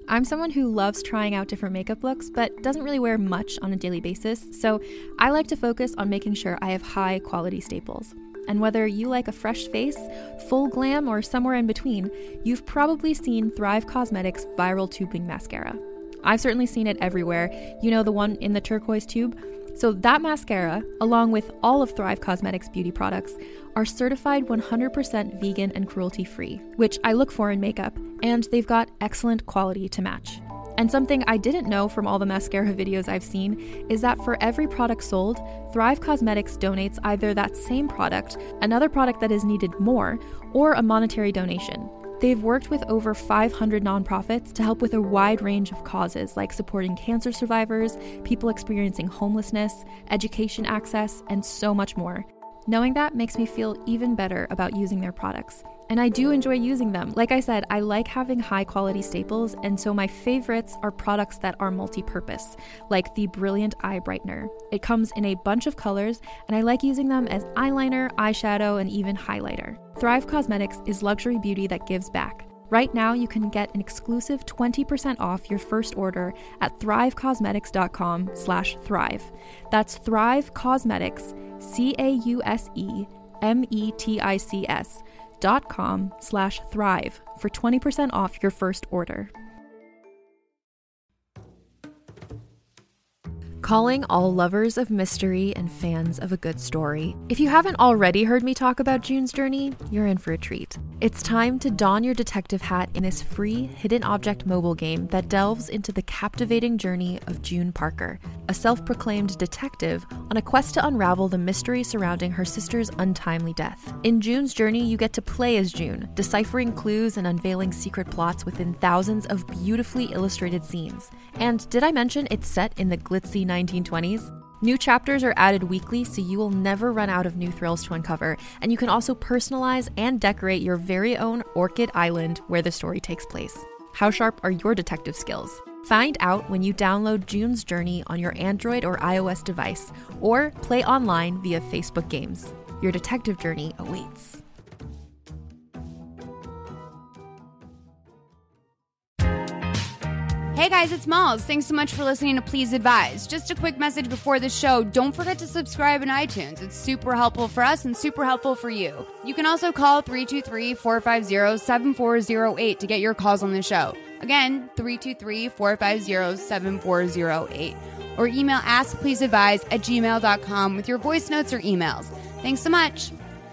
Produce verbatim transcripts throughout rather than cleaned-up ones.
I'm someone who loves trying out different makeup looks, but doesn't really wear much on a daily basis, so I like to focus on making sure I have high quality staples. And whether you like a fresh face, full glam, or somewhere in between, you've probably seen Thrive Causemetics Viral Tubing Mascara. I've certainly seen it everywhere. You know, the one in the turquoise tube? So that mascara, along with all of Thrive Causemetics beauty products, are certified one hundred percent vegan and cruelty-free, which I look for in makeup, and they've got excellent quality to match. And something I didn't know from all the mascara videos I've seen is that for every product sold, Thrive Causemetics donates either that same product, another product that is needed more, or a monetary donation. They've worked with over five hundred nonprofits to help with a wide range of causes like supporting cancer survivors, people experiencing homelessness, education access, and so much more. Knowing that makes me feel even better about using their products. And I do enjoy using them. Like I said, I like having high quality staples, and so my favorites are products that are multi-purpose, like the Brilliant Eye Brightener. It comes in a bunch of colors, and I like using them as eyeliner, eyeshadow, and even highlighter. Thrive Causemetics is luxury beauty that gives back. Right now, you can get an exclusive twenty percent off your first order at thrivecausemetics.com slash thrive. That's Thrive Causemetics, C A U S E M E T I C S dot com slash thrive for twenty percent off your first order. Calling all lovers of mystery and fans of a good story. If you haven't already heard me talk about June's Journey, you're in for a treat. It's time to don your detective hat in this free hidden object mobile game that delves into the captivating journey of June Parker, a self-proclaimed detective on a quest to unravel the mystery surrounding her sister's untimely death. In June's Journey, you get to play as June, deciphering clues and unveiling secret plots within thousands of beautifully illustrated scenes. And did I mention it's set in the glitzy nineteen twenties? New chapters are added weekly, so you will never run out of new thrills to uncover, and you can also personalize and decorate your very own Orchid Island where the story takes place. How sharp are your detective skills? Find out when you download June's Journey on your Android or iOS device, or play online via Facebook Games. Your detective journey awaits. Hey guys, it's Malls. Thanks so much for listening to Please Advise. Just a quick message before the show. Don't forget to subscribe in iTunes. It's super helpful for us and super helpful for you. You can also call three two three, four five zero, seven four zero eight to get your calls on the show. Again, three two three, four five zero, seven four zero eight. Or email askpleaseadvise at gmail dot com with your voice notes or emails. Thanks so much.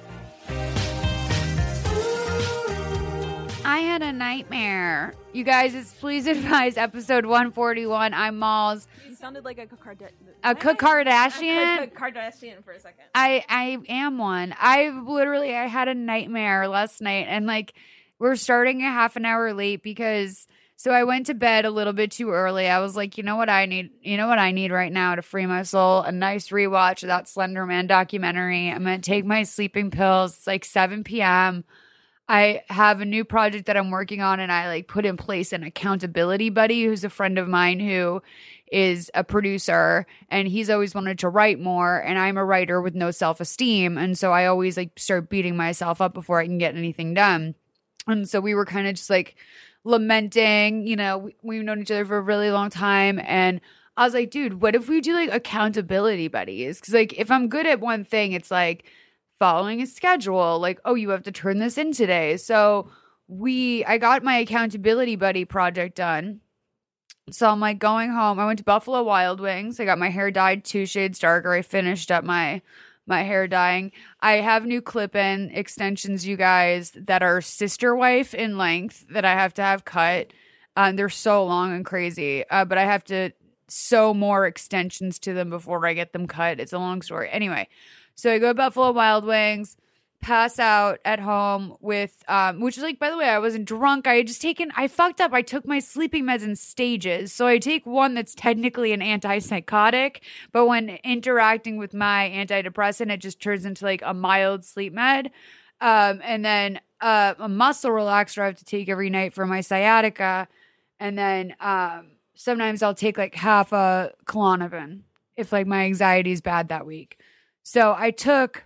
I had a nightmare. You guys, it's Please Advise, episode one forty-one. I'm Malls. You sounded like a Kardashian. A Kardashian? A Kardashian for a second. I, I am one. I literally, I had a nightmare last night, and like, we're starting a half an hour late because, so I went to bed a little bit too early. I was like, you know what I need? You know what I need right now to free my soul? A nice rewatch of that Slender Man documentary. I'm going to take my sleeping pills. It's like seven p.m. I have a new project that I'm working on, and I like put in place an accountability buddy who's a friend of mine who is a producer, and he's always wanted to write more, and I'm a writer with no self-esteem, and so I always like start beating myself up before I can get anything done. And so we were kind of just like lamenting, you know, we, we've known each other for a really long time, and I was like, dude, what if we do like accountability buddies? Because like if I'm good at one thing, it's like following a schedule, like, oh, you have to turn this in today. So we, I got my accountability buddy project done. So I'm like going home. I went to Buffalo Wild Wings. I got my hair dyed two shades darker. I finished up my, my hair dyeing. I have new clip-in extensions, you guys, that are sister wife in length that I have to have cut. Um, they're so long and crazy, uh, but I have to sew more extensions to them before I get them cut. It's a long story. Anyway, so I go to Buffalo Wild Wings, pass out at home with, um, which is like, by the way, I wasn't drunk. I had just taken, I fucked up. I took my sleeping meds in stages. So I take one that's technically an antipsychotic, but when interacting with my antidepressant, it just turns into like a mild sleep med. Um, and then uh, a muscle relaxer I have to take every night for my sciatica. And then um, sometimes I'll take like half a Klonopin if like my anxiety is bad that week. So I took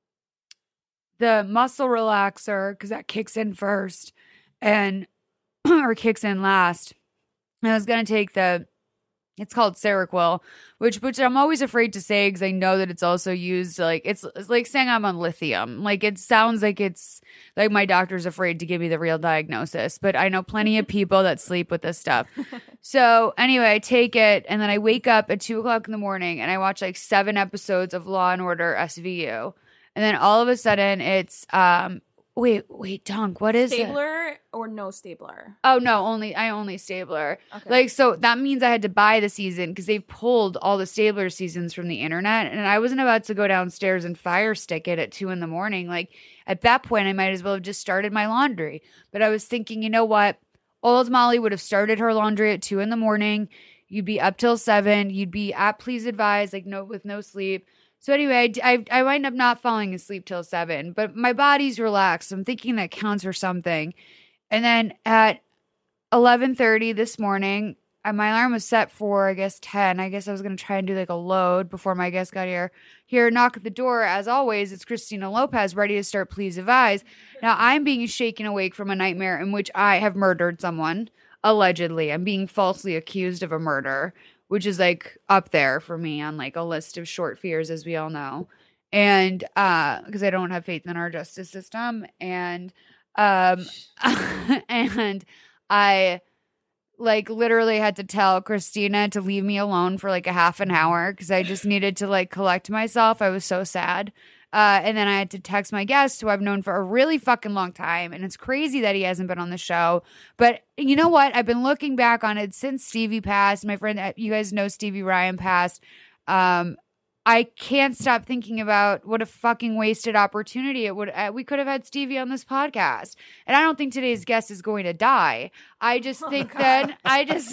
the muscle relaxer because that kicks in first and or kicks in last. I was going to take the, it's called Seroquel, which which I'm always afraid to say because I know that it's also used like, it's, it's like saying I'm on lithium. Like it sounds like it's like my doctor's afraid to give me the real diagnosis, but I know plenty of people that sleep with this stuff. So anyway, I take it and then I wake up at two o'clock in the morning and I watch like seven episodes of Law and Order S V U. And then all of a sudden it's, um, wait, wait, Dunk, what is it? Stabler or no Stabler? Oh, no, only, I only Stabler. Okay. Like, so that means I had to buy the season because they've pulled all the Stabler seasons from the internet. And I wasn't about to go downstairs and fire stick it at two in the morning. Like, at that point, I might as well have just started my laundry. But I was thinking, you know what? Old Molly would have started her laundry at two in the morning. You'd be up till seven. You'd be at Please Advise, like, no, with no sleep. So anyway, I, I, I wind up not falling asleep till seven, but my body's relaxed. I'm thinking that counts for something. And then at eleven thirty this morning, uh, my alarm was set for, I guess, ten. I guess I was going to try and do like a load before my guest got here. Here, knock at the door. As always, it's Christina Lopez, ready to start Please Advise. Now, I'm being shaken awake from a nightmare in which I have murdered someone, allegedly. I'm being falsely accused of a murder, which is like up there for me on like a list of short fears, as we all know. And uh, because I don't have faith in our justice system. And um, and I like literally had to tell Christina to leave me alone for like a half an hour because I just needed to like collect myself. I was so sad. Uh, and then I had to text my guest, who I've known for a really fucking long time. And it's crazy that he hasn't been on the show. But you know what? I've been looking back on it since Stevie passed. My friend, you guys know Stevie Ryan passed. Um, I can't stop thinking about what a fucking wasted opportunity it would. Uh, we could have had Stevie on this podcast. And I don't think today's guest is going to die. I just think oh that I just,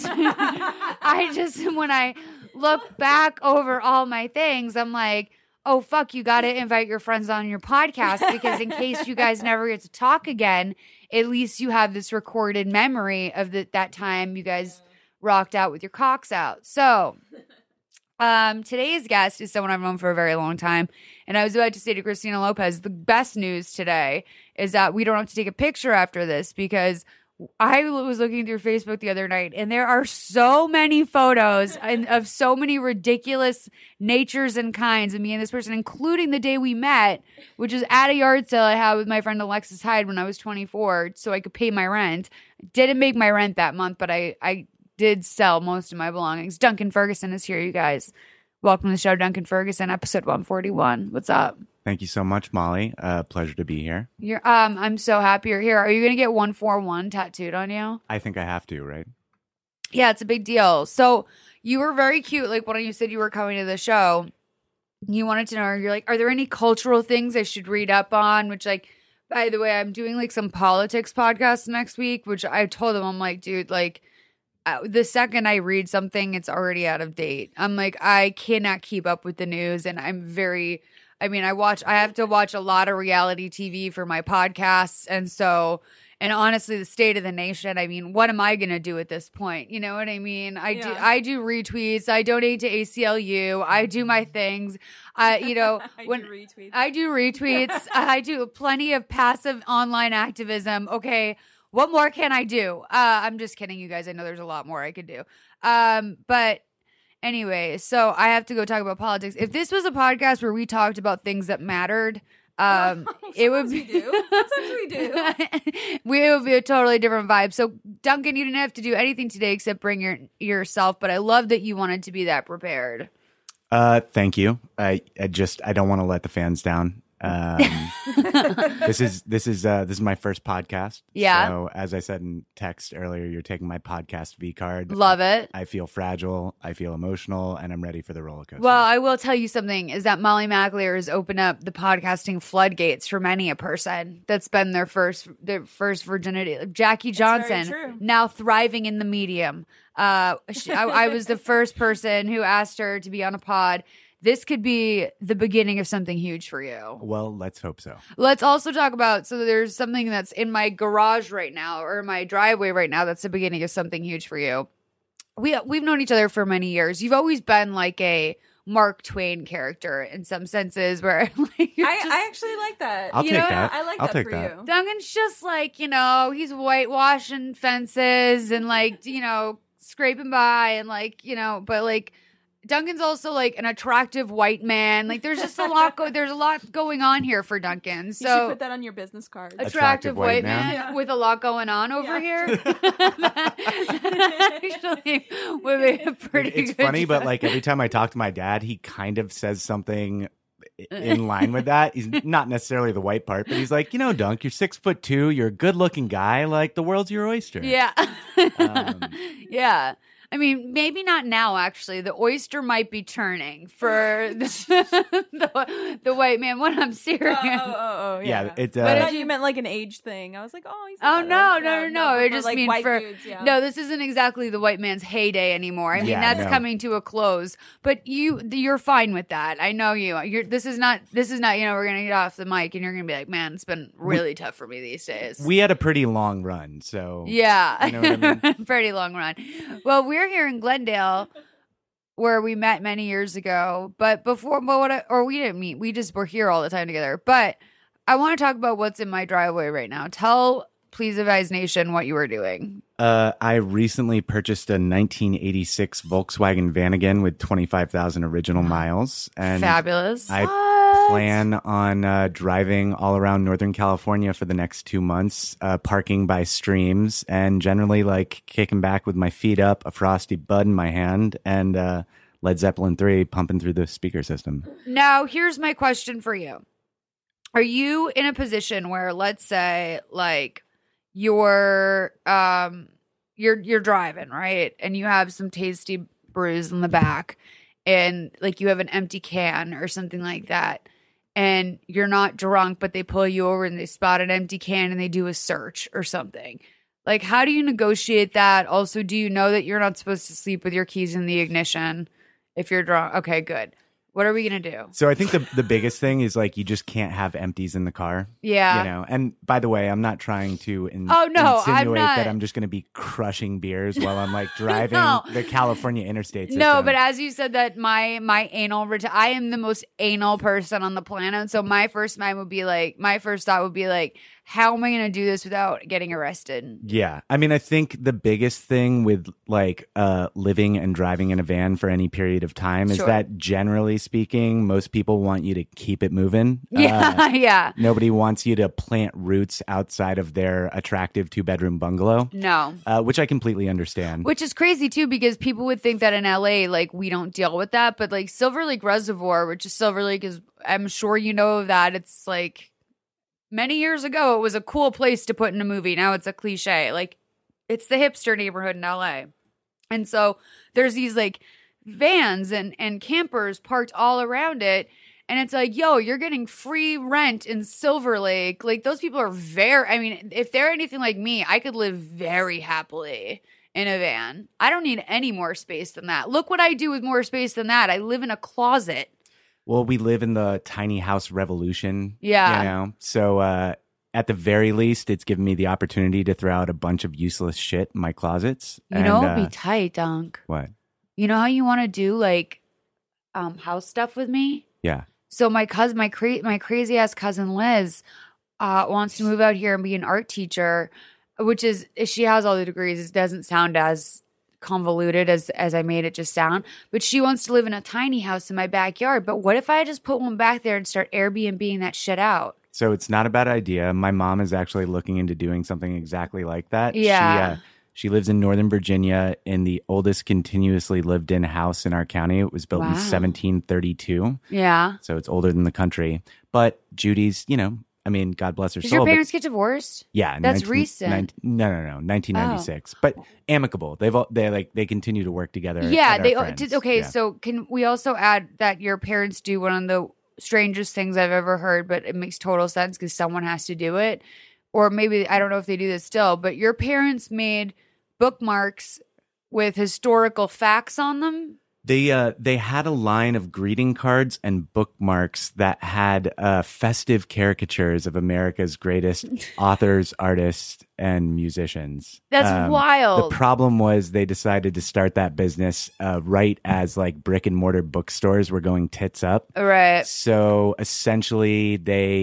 I just, when I look back over all my things, I'm like, oh, fuck, you got to invite your friends on your podcast because in case you guys never get to talk again, at least you have this recorded memory of the, that time you guys rocked out with your cocks out. So um, today's guest is someone I've known for a very long time. And I was about to say to Christina Lopez, the best news today is that we don't have to take a picture after this because I was looking through Facebook the other night, and there are so many photos and of so many ridiculous natures and kinds of me and this person, including the day we met, which is at a yard sale I had with my friend Alexis Hyde when I was twenty-four, so I could pay my rent. Didn't make my rent that month, but I, I did sell most of my belongings. Duncan Ferguson is here, you guys. Welcome to the show, Duncan Ferguson, episode one forty-one. What's up? Thank you so much, Molly. Uh, pleasure to be here. You're um. I'm so happy you're here. Are you gonna get one four one tattooed on you? I think I have to, right? Yeah, it's a big deal. So you were very cute. Like when you said you were coming to the show, you wanted to know. You're like, are there any cultural things I should read up on? Which, like, by the way, I'm doing like some politics podcasts next week. Which I told them, I'm like, dude, like. Uh, the second I read something, it's already out of date. I'm like, I cannot keep up with the news, and I'm very. I mean, I watch, I have to watch a lot of reality T V for my podcasts. And so, and honestly, the state of the nation, I mean, what am I going to do at this point? You know what I mean? I yeah. do, I do retweets. I donate to A C L U. I do my things. I, you know, I when do retweets. I do retweets, I do plenty of passive online activism. Okay. What more can I do? Uh, I'm just kidding, you guys. I know there's a lot more I could do. Um, but anyway, so I have to go talk about politics. If this was a podcast where we talked about things that mattered, um, it would be. We do. Sometimes we do. we would be a totally different vibe. So, Duncan, you didn't have to do anything today except bring your yourself. But I love that you wanted to be that prepared. Uh, thank you. I, I just I don't want to let the fans down. Um, this is this is uh, this is my first podcast. Yeah. So as I said in text earlier, you're taking my podcast V card. Love it. I feel fragile. I feel emotional, and I'm ready for the roller coaster. Well, I will tell you something: is that Molly McAleer has opened up the podcasting floodgates for many a person that's been their first their first virginity. Jackie Johnson, now thriving in the medium. Uh, she, I, I was the first person who asked her to be on a pod. This could be the beginning of something huge for you. Well, let's hope so. Let's also talk about, so there's something that's in my garage right now or my driveway right now that's the beginning of something huge for you. We, we've known each other for many years. You've always been like a Mark Twain character in some senses where like, I, just, I actually like that. I'll you take know? that. I like I'll that take for that. you. Duncan's just like, you know, he's whitewashing fences and like, you know, scraping by and like, you know, but like Duncan's also like an attractive white man. Like there's just a lot go- there's a lot going on here for Duncan. You should So put that on your business card. attractive, Attractive white white man, man. Yeah. with a lot going on over Yeah. here. That actually would be a pretty It's good funny, but joke. like every time I talk to my dad, he kind of says something in line with that. He's not necessarily the white part, but he's like, you know, Dunk, you're six foot two, you're a good looking guy, like the world's your oyster. Yeah. Um, yeah. I mean, maybe not now, actually. The oyster might be turning for the, the, the white man when I'm Oh, serious. oh, oh, oh, Yeah, yeah. it, I uh, thought you meant like an age thing. I was like, oh, he's Oh, not no, old. no, no, Yeah, no. but It for, just like mean white for dudes, yeah. no. This isn't exactly the white man's heyday anymore. I mean, Yeah, that's no. coming to a close. But you, you're fine with that. I know you. You're. This is not. This is not. You know, we're gonna get off the mic, and you're gonna be like, man, it's been really tough for me these days. we had a pretty long run, so yeah, You know what I pretty long run. Well, we're here in Glendale, where we met many years ago. But before, but what? I, or we didn't meet. We just were here all the time together. But I want to talk about what's in my driveway right now. Tell Please Advise Nation what you were doing. Uh, I recently purchased a nineteen eighty-six Volkswagen Vanagon with twenty-five thousand original miles, and Fabulous. I What? plan on uh, driving all around Northern California for the next two months, uh, parking by streams, and generally like kicking back with my feet up, a frosty bud in my hand, and uh, Led Zeppelin three pumping through the speaker system. Now, here's my question for you. Are you in a position where, let's say, like you're um you're you're driving, right? And you have some tasty brews in the back, and like you have an empty can or something like that, and you're not drunk, but they pull you over and they spot an empty can and they do a search or something. Like, how do you negotiate that? Also, do you know that you're not supposed to sleep with your keys in the ignition if you're drunk? Okay, good. What are we gonna do? So I think the the biggest thing is like you just can't have empties in the car. Yeah. You know, and by the way, I'm not trying to in- Oh, no, I'm insinuate not. that I'm just going to be crushing beers while I'm like driving No. the California interstate system. No, but as you said that my my anal ret- I am the most anal person on the planet. So my first mind would be like my first thought would be like, how am I going to do this without getting arrested? Yeah. I mean, I think the biggest thing with like uh, living and driving in a van for any period of time is Sure. that generally speaking, most people want you to keep it moving. Yeah, Uh, yeah. nobody wants you to plant roots outside of their attractive two bedroom bungalow, No. uh, which I completely understand. Which is crazy too, because people would think that in L A, like we don't deal with that, but like Silver Lake Reservoir, which is Silver Lake, is I'm sure you know of that. It's like many years ago, it was a cool place to put in a movie. Now it's a cliche. Like it's the hipster neighborhood in L A, and so there's these like vans and and campers parked all around it. And it's like, yo, you're getting free rent in Silver Lake. Like, those people are very, I mean, if they're anything like me, I could live very happily in a van. I don't need any more space than that. Look what I do with more space than that. I live in a closet. Well, we live in the tiny house revolution. Yeah. You know, so uh, at the very least, it's given me the opportunity to throw out a bunch of useless shit in my closets. You and, know, it'd uh, be tight, Dunk. what? You know how you want to do like um, house stuff with me? Yeah. So my cousin, my cra- my crazy ass cousin Liz, uh, wants to move out here and be an art teacher, which is she has all the degrees. It doesn't sound as convoluted as as I made it just sound, but she wants to live in a tiny house in my backyard. But what if I just put one back there and start Airbnb-ing that shit out? So it's not a bad idea. My mom is actually looking into doing something exactly like that. Yeah. She, uh, she lives in Northern Virginia in the oldest continuously lived in house in our county. It was built Wow. in seventeen thirty-two. Yeah. So it's older than the country. But Judy's, you know, I mean, God bless her Did soul. your but- parents get divorced? yeah. That's 19 recent. nine- no, no, no. nineteen ninety-six. But amicable. They've all, they like, they continue to work together. Yeah. and are They friends. did, okay. Yeah. So can we also add that your parents do one of the strangest things I've ever heard, but it makes total sense because someone has to do it. Or maybe, I don't know if they do this still, but your parents made bookmarks with historical facts on them. They uh they had a line of greeting cards and bookmarks that had uh festive caricatures of America's greatest authors, artists, and musicians. That's Um, wild. The problem was they decided to start that business uh, right as like brick and mortar bookstores were going tits up. Right. So essentially, they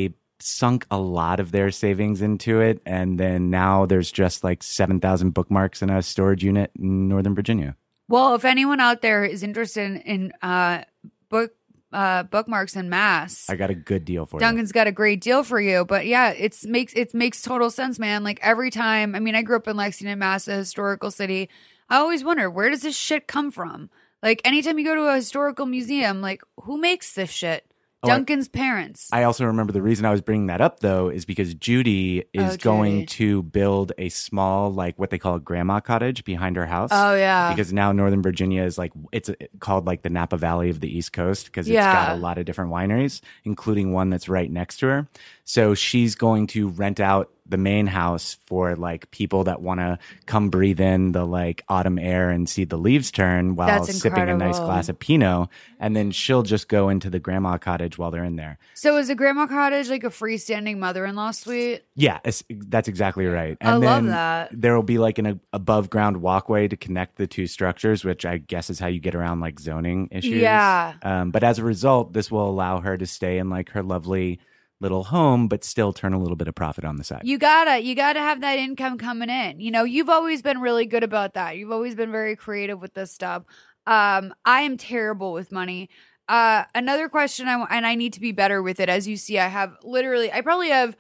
sunk a lot of their savings into it, and then now there's just like seven thousand bookmarks in a storage unit in Northern Virginia. Well, if anyone out there is interested in, in uh, book uh, bookmarks en masse, I got a good deal for Duncan's got a great deal for you. But yeah, it's makes it makes total sense, man. Like every time, I mean, I grew up in Lexington, Mass, a historical city. I always wonder, where does this shit come from? Like anytime you go to a historical museum, like who makes this shit? Oh, I- Duncan's parents. I also remember the reason I was bringing that up, though, is because Judy is Oh, Judy. going to build a small, like what they call a grandma cottage behind her house. Oh yeah, Because now Northern Virginia is like, it's uh, called like the Napa Valley of the East Coast because it's Yeah. got a lot of different wineries, including one that's right next to her. So she's going to rent out the main house for like people that want to come breathe in the like autumn air and see the leaves turn while That's sipping a nice incredible. glass of Pinot. And then she'll just go into the grandma cottage while they're in there. So is a grandma cottage like a freestanding mother-in-law suite? Yeah, it's, that's exactly right. I And love then that. there will be like an above ground walkway to connect the two structures, which I guess is how you get around like zoning issues. Yeah. Um, but as a result, this will allow her to stay in like her lovely little home, but still turn a little bit of profit on the side. You gotta, you gotta have that income coming in. You know, you've always been really good about that. You've always been very creative with this stuff. Um, I am terrible with money. Uh, another question, I, and I need to be better with it. As you see, I have literally, I probably have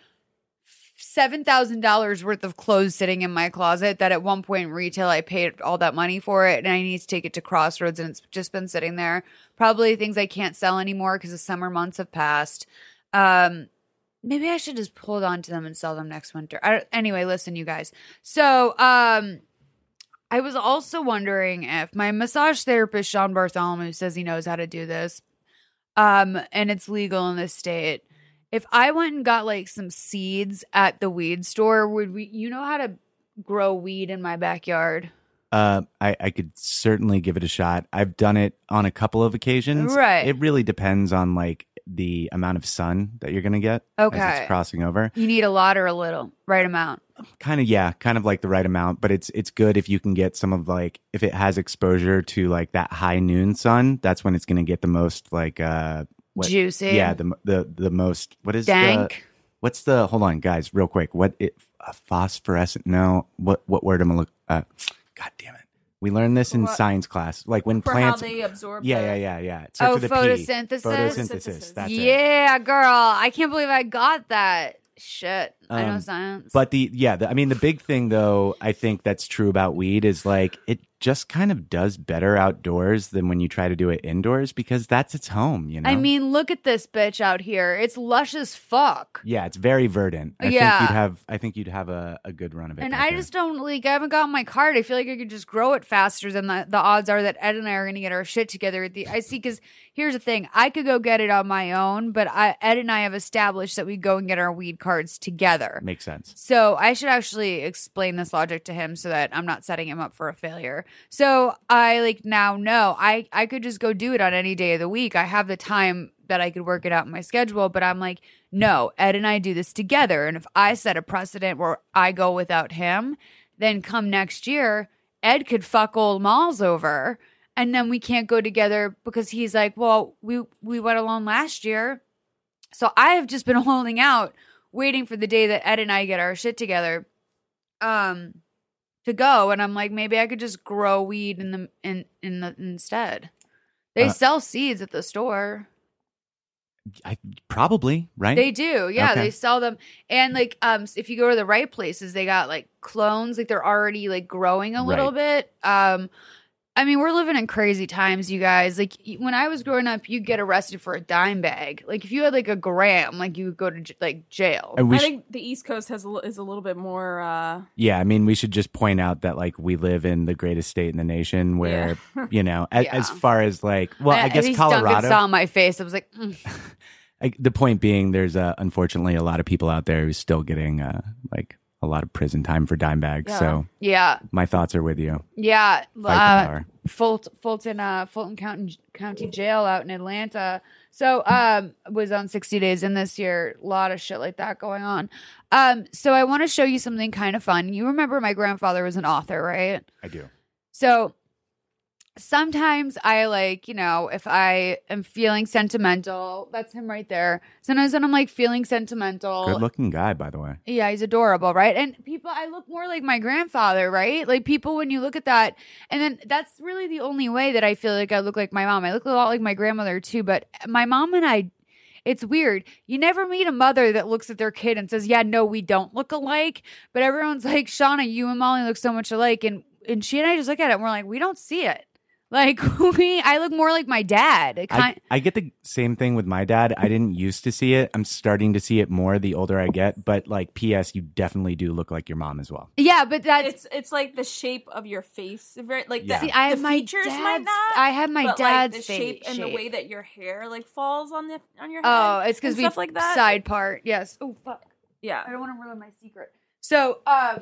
seven thousand dollars worth of clothes sitting in my closet that at one point in retail, I paid all that money for it and I need to take it to Crossroads and it's just been sitting there. Probably things I can't sell anymore because the summer months have passed. Um, maybe I should just hold on to them and sell them next winter. I, anyway, listen, you guys. So, um, I was also wondering if my massage therapist, Sean Bartholomew, says he knows how to do this, um, and it's legal in this state. If I went and got like some seeds at the weed store, would we, you know how to grow weed in my backyard? Uh, I, I could certainly give it a shot. I've done it on a couple of occasions. Right. It really depends on like the amount of sun that you're going to get Okay. as it's crossing over. You need a lot or a little, right amount. Kind of, yeah, kind of like the right amount, but it's it's good if you can get some of like, if it has exposure to like that high noon sun, that's when it's going to get the most like, uh, what, Juicy. yeah, the the the most, what is the, Dank. what's the, hold on guys, real quick, what it, uh, phosphorescent, no, what what word am I look, uh, God damn it. We learned this in What? science class, like when For plants, how they absorb. yeah, the- yeah, yeah, yeah. It starts Oh, with a P. photosynthesis? Photosynthesis, that's it. Yeah, girl. I can't believe I got that. Shit. I know Um, science. But the yeah, the, I mean the big thing though, I think that's true about weed is like it just kind of does better outdoors than when you try to do it indoors because that's its home, you know. I mean, look at this bitch out here. It's lush as fuck. yeah, it's very verdant. I Yeah. think you'd have I think you'd have a, a good run of it. And back I there. just don't like, I haven't gotten my card. I feel like I could just grow it faster than the, the odds are that Ed and I are going to get our shit together. At the I see, because here's the thing. I could go get it on my own, but I, Ed and I have established that we go and get our weed cards together. makes sense. So I should actually explain this logic to him so that I'm not setting him up for a failure. So I like now know I, I could just go do it on any day of the week. I have the time that I could work it out in my schedule, but I'm like, no, Ed and I do this together. And if I set a precedent where I go without him, then come next year, Ed could fuck old Malls over and then we can't go together because he's like, well, we, we went alone last year. So I have just been holding out, waiting for the day that Ed and I get our shit together, um, to go. And I'm like, maybe I could just grow weed in the in in the instead. They Uh, sell seeds at the store. I probably, right? They do, yeah. Okay. They sell them, and like, um, if you go to the right places, they got like clones, like they're already like growing a little bit. Um, I mean, we're living in crazy times, you guys. Like y- when I was growing up, you'd get arrested for a dime bag. Like if you had like a gram, like you would go to j- like jail. And we I sh- think the East Coast has a, li- is a little bit more. Uh, yeah, I mean, we should just point out that like we live in the greatest state in the nation where, you know, as, Yeah. as far as like, well, I, guess at least Duncan Colorado. saw my face. I was like, mm. I, the point being, there's uh, unfortunately a lot of people out there who's still getting uh, like a lot of prison time for dime bags. Yeah. So yeah, my thoughts are with you. yeah. Fight the Uh, power. Fulton, Fulton, uh, Fulton County, County Jail out in Atlanta. So, um, was on sixty days in this year. A lot of shit like that going on. Um, so I want to show you something kind of fun. You remember my grandfather was an author, right? I do. So sometimes I like, you know, if I am feeling sentimental, that's him right there. Sometimes when I'm like feeling sentimental. Good looking guy, by the way. Yeah, he's adorable, right? And people, I look more like my grandfather, right? Like people, when you look at that, and then that's really the only way that I feel like I look like my mom. I look a lot like my grandmother too, but my mom and I, it's weird. You never meet a mother that looks at their kid and says, yeah, no, we don't look alike. But everyone's like, Shauna, you and Molly look so much alike. And, and she and I just look at it and we're like, we don't see it. Like we, I look more like my dad. It kind- I, I get the same thing with my dad. I didn't used to see it. I'm starting to see it more the older I get. But like, P S, you definitely do look like your mom as well. Yeah, but that's It's it's like the shape of your face, very like Yeah. the, See, I have the my features dad's, might not. I have my but, dad's like, the face shape and the way that your hair like falls on the on your head. Oh, it's because and we stuff like that. side part. Yes. Oh fuck. Yeah. I don't want to ruin my secret. So, um,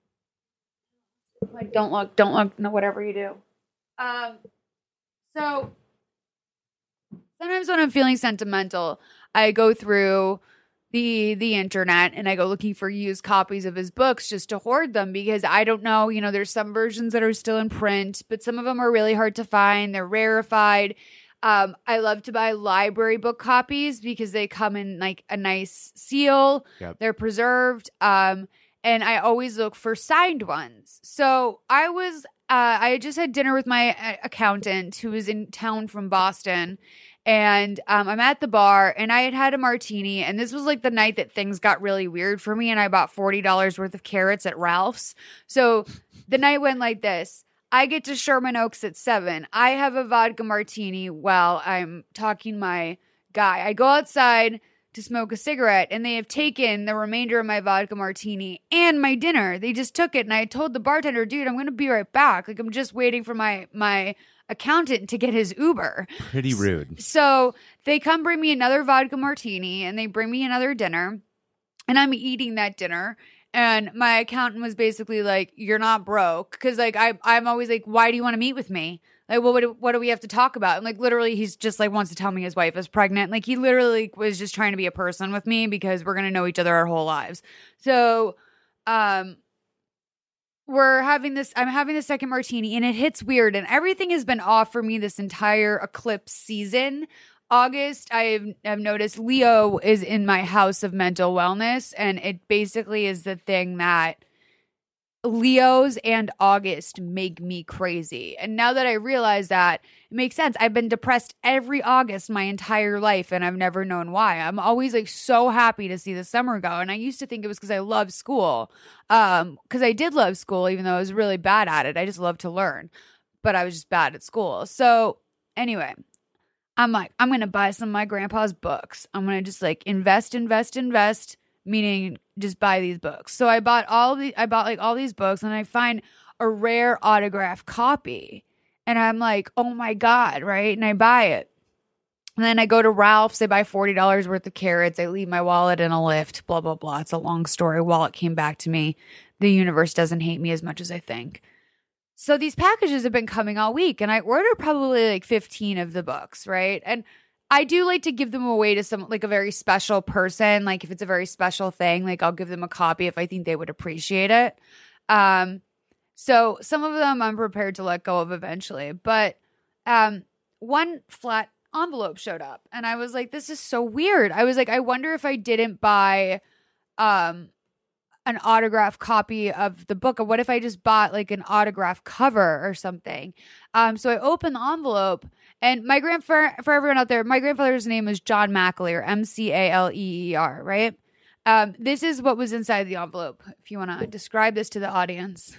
like, don't look, don't look, no, whatever you do. Um, so sometimes when I'm feeling sentimental, I go through the the internet and I go looking for used copies of his books just to hoard them because I don't know, you know, there's some versions that are still in print, but some of them are really hard to find. They're rarefied. Um, I love to buy library book copies because they come in like a nice seal. Yep. They're preserved. Um, and I always look for signed ones. So I was, uh, I just had dinner with my uh, accountant who was in town from Boston. And um, I'm at the bar and I had had a martini. And this was like the night that things got really weird for me. And I bought forty dollars worth of carrots at Ralph's. So the night went like this. I get to Sherman Oaks at seven. I have a vodka martini while I'm talking my guy. I go outside to smoke a cigarette and they have taken the remainder of my vodka martini and my dinner. They just took it and I told the bartender, dude, I'm going to be right back. Like I'm just waiting for my my accountant to get his Uber. Pretty rude. So they come bring me another vodka martini and they bring me another dinner and I'm eating that dinner. And my accountant was basically like, you're not broke. Cause like, I, I'm always like, why do you want to meet with me? Like, well, what do, what do we have to talk about? And like, literally, he's just like wants to tell me his wife is pregnant. Like he literally was just trying to be a person with me because we're going to know each other our whole lives. So, um, we're having this, I'm having the second martini and it hits weird and everything has been off for me this entire eclipse season. August, I've, I've noticed Leo is in my house of mental wellness and it basically is the thing that Leos and August make me crazy. And now that I realize that, it makes sense. I've been depressed every August my entire life and I've never known why. I'm always like so happy to see the summer go. And I used to think it was because I love school. Um, because I did love school, even though I was really bad at it. I just love to learn, but I was just bad at school. So anyway, I'm like, I'm going to buy some of my grandpa's books. I'm going to just like invest, invest, invest, meaning just buy these books. So I bought all the, I bought like all these books and I find a rare autograph copy and I'm like, oh my God. Right. And I buy it. And then I go to Ralph's. I buy forty dollars worth of carrots. I leave my wallet in a Lyft, blah, blah, blah. It's a long story. Wallet came back to me. The universe doesn't hate me as much as I think. So these packages have been coming all week and I ordered probably like fifteen of the books, right? And I do like to give them away to some, like a very special person. Like if it's a very special thing, like I'll give them a copy if I think they would appreciate it. Um, so some of them I'm prepared to let go of eventually. But um, one flat envelope showed up and I was like, this is so weird. I was like, I wonder if I didn't buy um, an autograph copy of the book, or what if I just bought like an autograph cover or something? Um, so I opened the envelope, and my grand for, for everyone out there, my grandfather's name is John McAleer, M C A L E E R, right? Um, this is what was inside the envelope. If you want to describe this to the audience,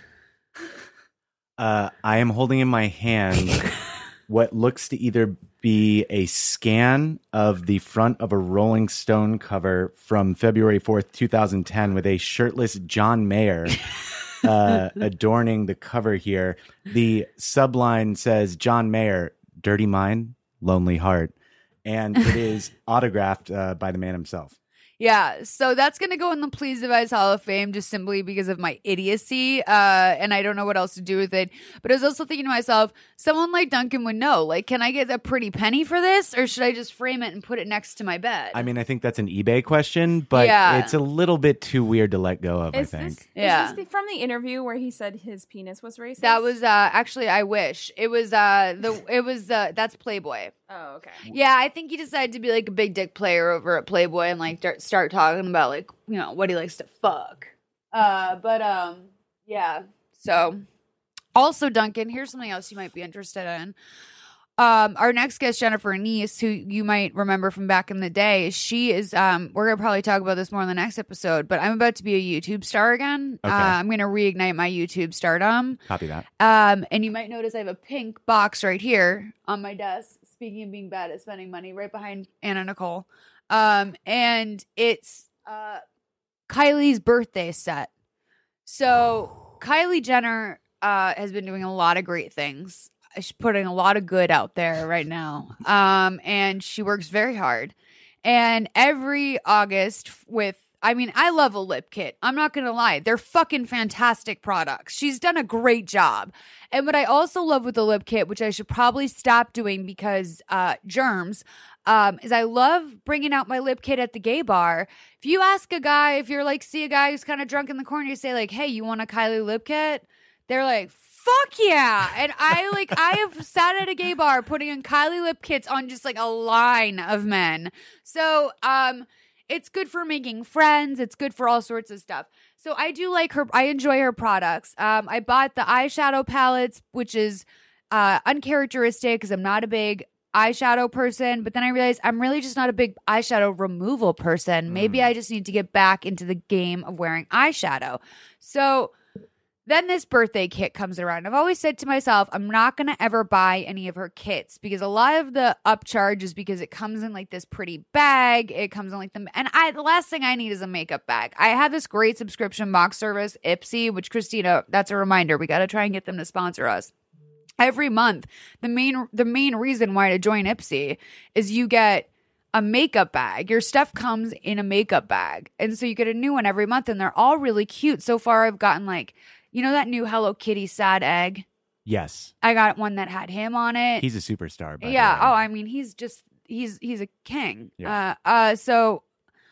Uh, I am holding in my hand what looks to either be a scan of the front of a Rolling Stone cover from February fourth, twenty ten, with a shirtless John Mayer uh, adorning the cover here. The subline says, John Mayer, dirty mind, lonely heart. And it is autographed uh, by the man himself. Yeah, so that's going to go in the Please Device Hall of Fame just simply because of my idiocy, uh, and I don't know what else to do with it. But I was also thinking to myself, someone like Duncan would know. Like, can I get a pretty penny for this, or should I just frame it and put it next to my bed? I mean, I think that's an eBay question, but Yeah. it's a little bit too weird to let go of, Is I think. this, Yeah. is this the, from the interview where he said his penis was racist? That was uh, actually, I wish it was. Uh, the it was uh, that's Playboy. Oh, okay. Yeah, I think he decided to be like a big dick player over at Playboy and like start, start talking about like, you know, what he likes to fuck. Uh, but um, yeah. So also, Duncan, here's something else you might be interested in. Um, our next guest, Jennifer Neese, who you might remember from back in the day, she is. Um, we're gonna probably talk about this more in the next episode. But I'm about to be a YouTube star again. Okay. Uh, I'm gonna reignite my YouTube stardom. Copy that. Um, and you might notice I have a pink box right here on my desk. Speaking of being bad at spending money, right behind Anna Nicole. Um, and it's uh, Kylie's birthday set. So Kylie Jenner uh, has been doing a lot of great things. She's putting a lot of good out there right now. Um, and she works very hard. And every August with I mean, I love a lip kit. I'm not going to lie. They're fucking fantastic products. She's done a great job. And what I also love with the lip kit, which I should probably stop doing because uh, germs, um, is I love bringing out my lip kit at the gay bar. If you ask a guy, if you're like, see a guy who's kind of drunk in the corner, you say like, hey, you want a Kylie lip kit? They're like, fuck yeah. And I like, I have sat at a gay bar putting in Kylie lip kits on just like a line of men. So, um, it's good for making friends. It's good for all sorts of stuff. So I do like her. I enjoy her products. Um, I bought the eyeshadow palettes, which is uh, uncharacteristic because I'm not a big eyeshadow person. But then I realized I'm really just not a big eyeshadow removal person. Maybe Mm. I just need to get back into the game of wearing eyeshadow. So then this birthday kit comes around. I've always said to myself, I'm not going to ever buy any of her kits because a lot of the upcharge is because it comes in like this pretty bag. It comes in like the, and I, the last thing I need is a makeup bag. I have this great subscription box service, Ipsy, which Christina, that's a reminder. We got to try and get them to sponsor us. Every month, the main, the main reason why to join Ipsy is you get a makeup bag. Your stuff comes in a makeup bag. And so you get a new one every month and they're all really cute. So far, I've gotten like, you know that new Hello Kitty sad egg? Yes. I got one that had him on it. He's a superstar. By yeah. the way. Oh, I mean, he's just he's he's a king. Yeah. Uh. Uh. So.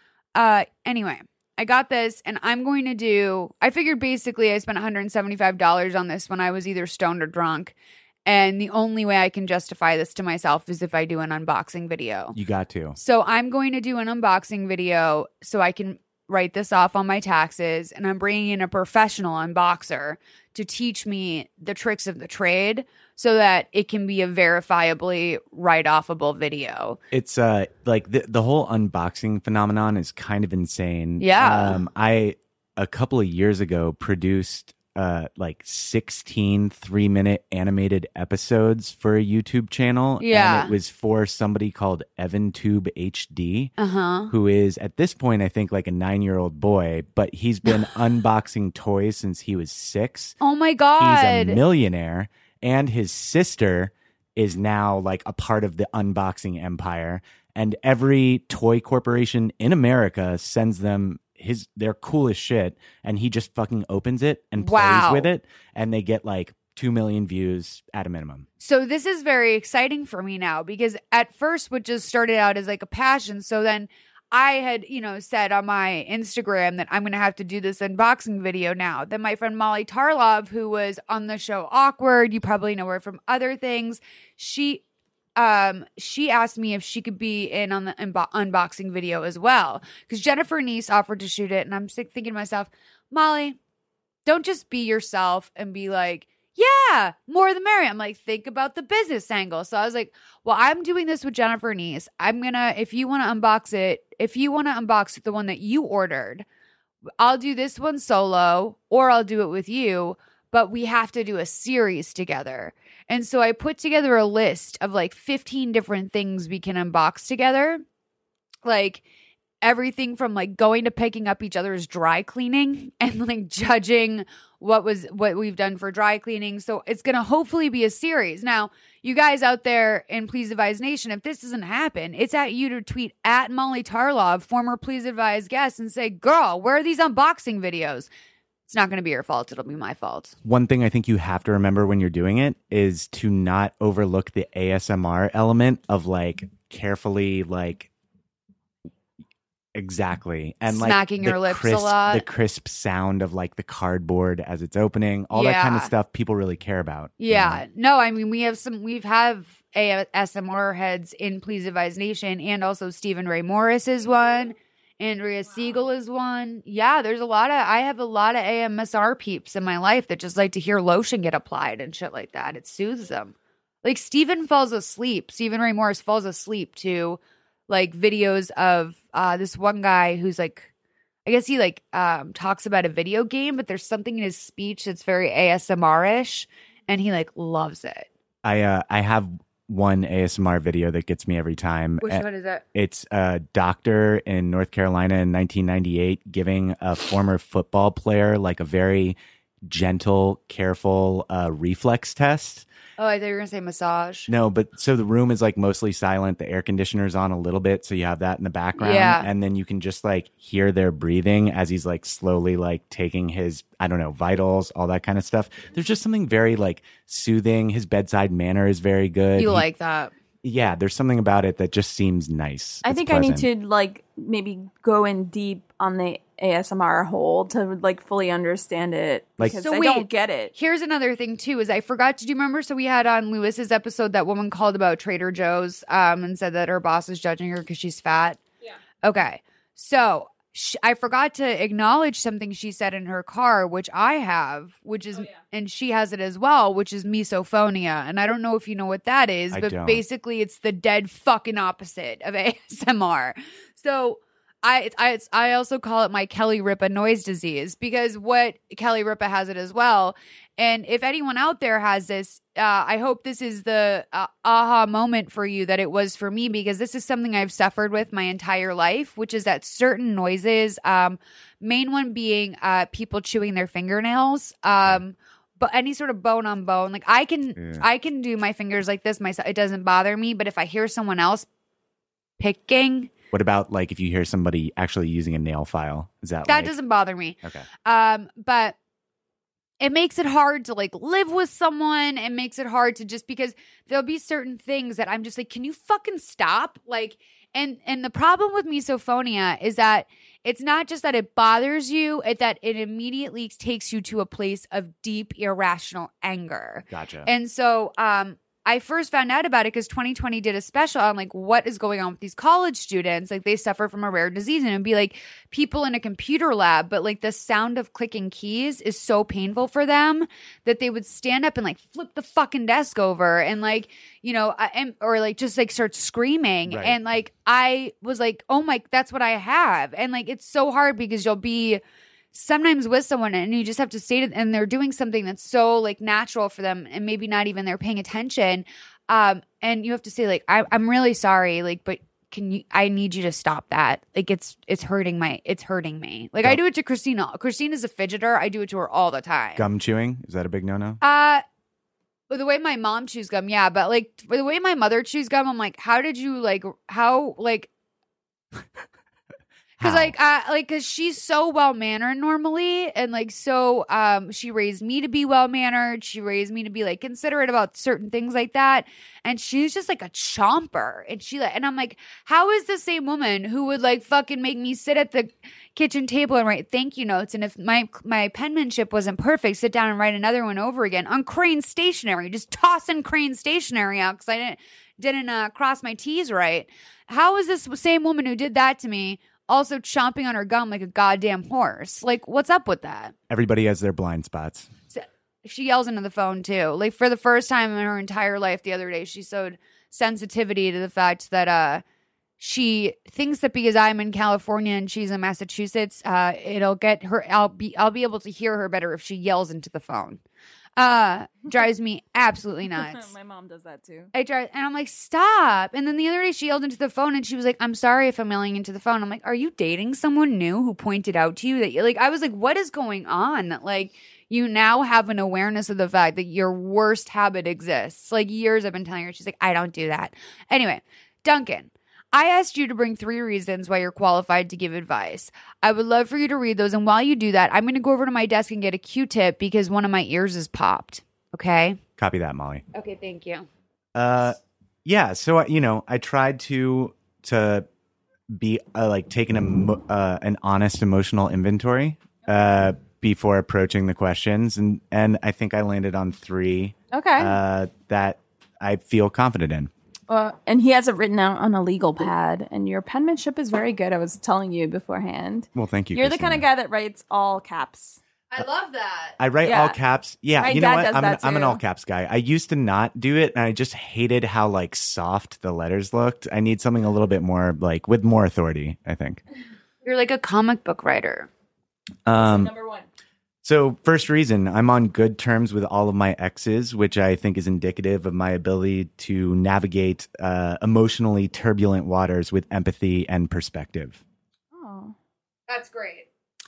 Uh. Anyway, I got this, and I'm going to do. I figured basically I spent one hundred seventy-five dollars on this when I was either stoned or drunk, and the only way I can justify this to myself is if I do an unboxing video. You got to. So I'm going to do an unboxing video so I can write this off on my taxes, and I'm bringing in a professional unboxer to teach me the tricks of the trade so that it can be a verifiably write-offable video. It's uh like the the whole unboxing phenomenon is kind of insane. Yeah. Um, I a couple of years ago produced uh like sixteen three minute animated episodes for a YouTube channel. Yeah. And it was for somebody called EvanTube H D, Uh-huh. who is at this point I think like a nine year old boy, but he's been unboxing toys since he was six. Oh my He's God. a millionaire, and his sister is now like a part of the unboxing empire. And every toy corporation in America sends them his their coolest shit, and he just fucking opens it and plays Wow. with it, and they get like two million views at a minimum. So this is very exciting for me now because at first what just started out as like a passion. So then I had, you know, said on my Instagram that I'm going to have to do this unboxing video now. Then my friend Molly Tarlov, who was on the show Awkward, you probably know her from other things. She, um, she asked me if she could be in on the unbo- unboxing video as well. Because Jennifer Neese offered to shoot it. And I'm thinking to myself, Molly, don't just be yourself and be like, yeah, more the merrier. I'm like, think about the business angle. So I was like, well, I'm doing this with Jennifer Neese. I'm going to, if you want to unbox it, if you want to unbox the one that you ordered, I'll do this one solo or I'll do it with you, but we have to do a series together. And so I put together a list of like fifteen different things we can unbox together. Like, everything from like going to picking up each other's dry cleaning and like judging what was what we've done for dry cleaning. So it's going to hopefully be a series. Now, you guys out there in Please Advise Nation, if this doesn't happen, it's at you to tweet at Molly Tarlov, former Please Advise guest, and say, girl, where are these unboxing videos? It's not going to be your fault. It'll be my fault. One thing I think you have to remember when you're doing it is to not overlook the A S M R element of like carefully like exactly and smacking like your lips crisp, a lot. The crisp sound of like the cardboard as it's opening, all yeah. that kind of stuff people really care about. Yeah. You know? No, I mean we have some we've have A S M R heads in Please Advise Nation, and also Stephen Ray Morris is one. Andrea Siegel is one. Yeah, there's a lot of, I have a lot of A M S R peeps in my life that just like to hear lotion get applied and shit like that. It soothes them. Like Stephen falls asleep. Stephen Ray Morris falls asleep to like videos of uh, this one guy who's like, I guess he like um, talks about a video game, but there's something in his speech that's very A S M R-ish, and he like loves it. I uh, I have one A S M R video that gets me every time. Which one is that? It's a doctor in North Carolina in nineteen ninety-eight giving a former football player like a very gentle, careful uh, reflex test. Oh, I thought you were going to say massage. No, but so the room is like mostly silent. The air conditioner's on a little bit, so you have that in the background. Yeah. And then you can just like hear their breathing as he's like slowly like taking his, I don't know, vitals, all that kind of stuff. There's just something very like soothing. His bedside manner is very good. You he, like that. Yeah, there's something about it that just seems nice. I It's think pleasant. I need to like maybe go in deep on the A S M R hole to like fully understand it, Like- because So I wait, don't get it. Here's another thing too, is I forgot. Did you remember? So we had on Lewis's episode that woman called about Trader Joe's um, and said that her boss is judging her because she's fat. Yeah. Okay. So sh- I forgot to acknowledge something she said in her car, which I have, which is, Oh, yeah. and she has it as well, which is misophonia. And I don't know if you know what that is, I but don't. basically it's the dead fucking opposite of A S M R. So I, I, I also call it my Kelly Ripa noise disease, because what Kelly Ripa has it as well. And if anyone out there has this, uh, I hope this is the uh, aha moment for you that it was for me, because this is something I've suffered with my entire life, which is that certain noises, um, main one being uh, people chewing their fingernails, um, but any sort of bone on bone. Like I can, Yeah. I can do my fingers like this myself. It doesn't bother me. But if I hear someone else picking, What about like if you hear somebody actually using a nail file? Is that that like, doesn't bother me. okay? Um, but it makes it hard to like live with someone. It makes it hard to just, because there'll be certain things that I'm just like, can you fucking stop? Like, and and the problem with misophonia is that it's not just that it bothers you, it that it immediately takes you to a place of deep irrational anger. Gotcha. And so um I first found out about it because twenty twenty did a special on like what is going on with these college students. Like they suffer from a rare disease, and it'd be like people in a computer lab, but like the sound of clicking keys is so painful for them that they would stand up and like flip the fucking desk over and like, you know, I- and, or like just like start screaming. Right. And like I was like, oh my, that's what I have. And like it's so hard because you'll be sometimes with someone and you just have to say to, and they're doing something that's so like natural for them and maybe not even they're paying attention. Um, and you have to say like, I, I'm really sorry, like, but can you, I need you to stop that. Like it's, it's hurting my, it's hurting me. Like I do it to Christina. Christina's a fidgeter. I do it to her all the time. Gum chewing, is that a big no-no? Uh, well, the way my mom chews gum, yeah. But like the way my mother chews gum, I'm like, how did you like, how, like, Cause How? like, uh, like, cause she's so well mannered normally, and like, so, um, she raised me to be well mannered. She raised me to be like considerate about certain things like that, and she's just like a chomper. And she like, and I'm like, how is the same woman who would like fucking make me sit at the kitchen table and write thank you notes, and if my my penmanship wasn't perfect, sit down and write another one over again on Crane stationery, just tossing Crane stationery out because I didn't didn't uh, cross my T's right. How is this same woman who did that to me also chomping on her gum like a goddamn horse? Like, what's up with that? Everybody has their blind spots. So, she yells into the phone too. Like for the first time in her entire life the other day, she showed sensitivity to the fact that uh, she thinks that because I'm in California and she's in Massachusetts, uh, it'll get her. I'll be I'll be able to hear her better if she yells into the phone. Uh, drives me absolutely nuts. My mom does that too. I drive, and I'm like, stop. And then the other day she yelled into the phone and she was like, I'm sorry if I'm yelling into the phone. I'm like, are you dating someone new who pointed out to you that you like, I was like, what is going on? That like, you now have an awareness of the fact that your worst habit exists. Like years I've been telling her, she's like, I don't do that. Anyway, Duncan, I asked you to bring three reasons why you're qualified to give advice. I would love for you to read those. And while you do that, I'm going to go over to my desk and get a Q-tip because one of my ears is popped. Okay? Copy that, Molly. Okay, thank you. Uh, yeah. So, uh, you know, I tried to to be uh, like taking a, mo- uh, an honest emotional inventory uh, before approaching the questions. And, and I think I landed on three Okay. uh, that I feel confident in. Uh, and he has it written out on a legal pad, and your penmanship is very good. I was telling you beforehand. Well, thank you. You're the Christina. kind of guy that writes all caps. I love that. I write Yeah. all caps. Yeah, My you know dad what? does I'm an, that I'm an too. all caps guy. I used to not do it, and I just hated how like soft the letters looked. I need something a little bit more like with more authority, I think. You're like a comic book writer. Um, Number one. so first reason, I'm on good terms with all of my exes, which I think is indicative of my ability to navigate uh, emotionally turbulent waters with empathy and perspective. Oh. That's great.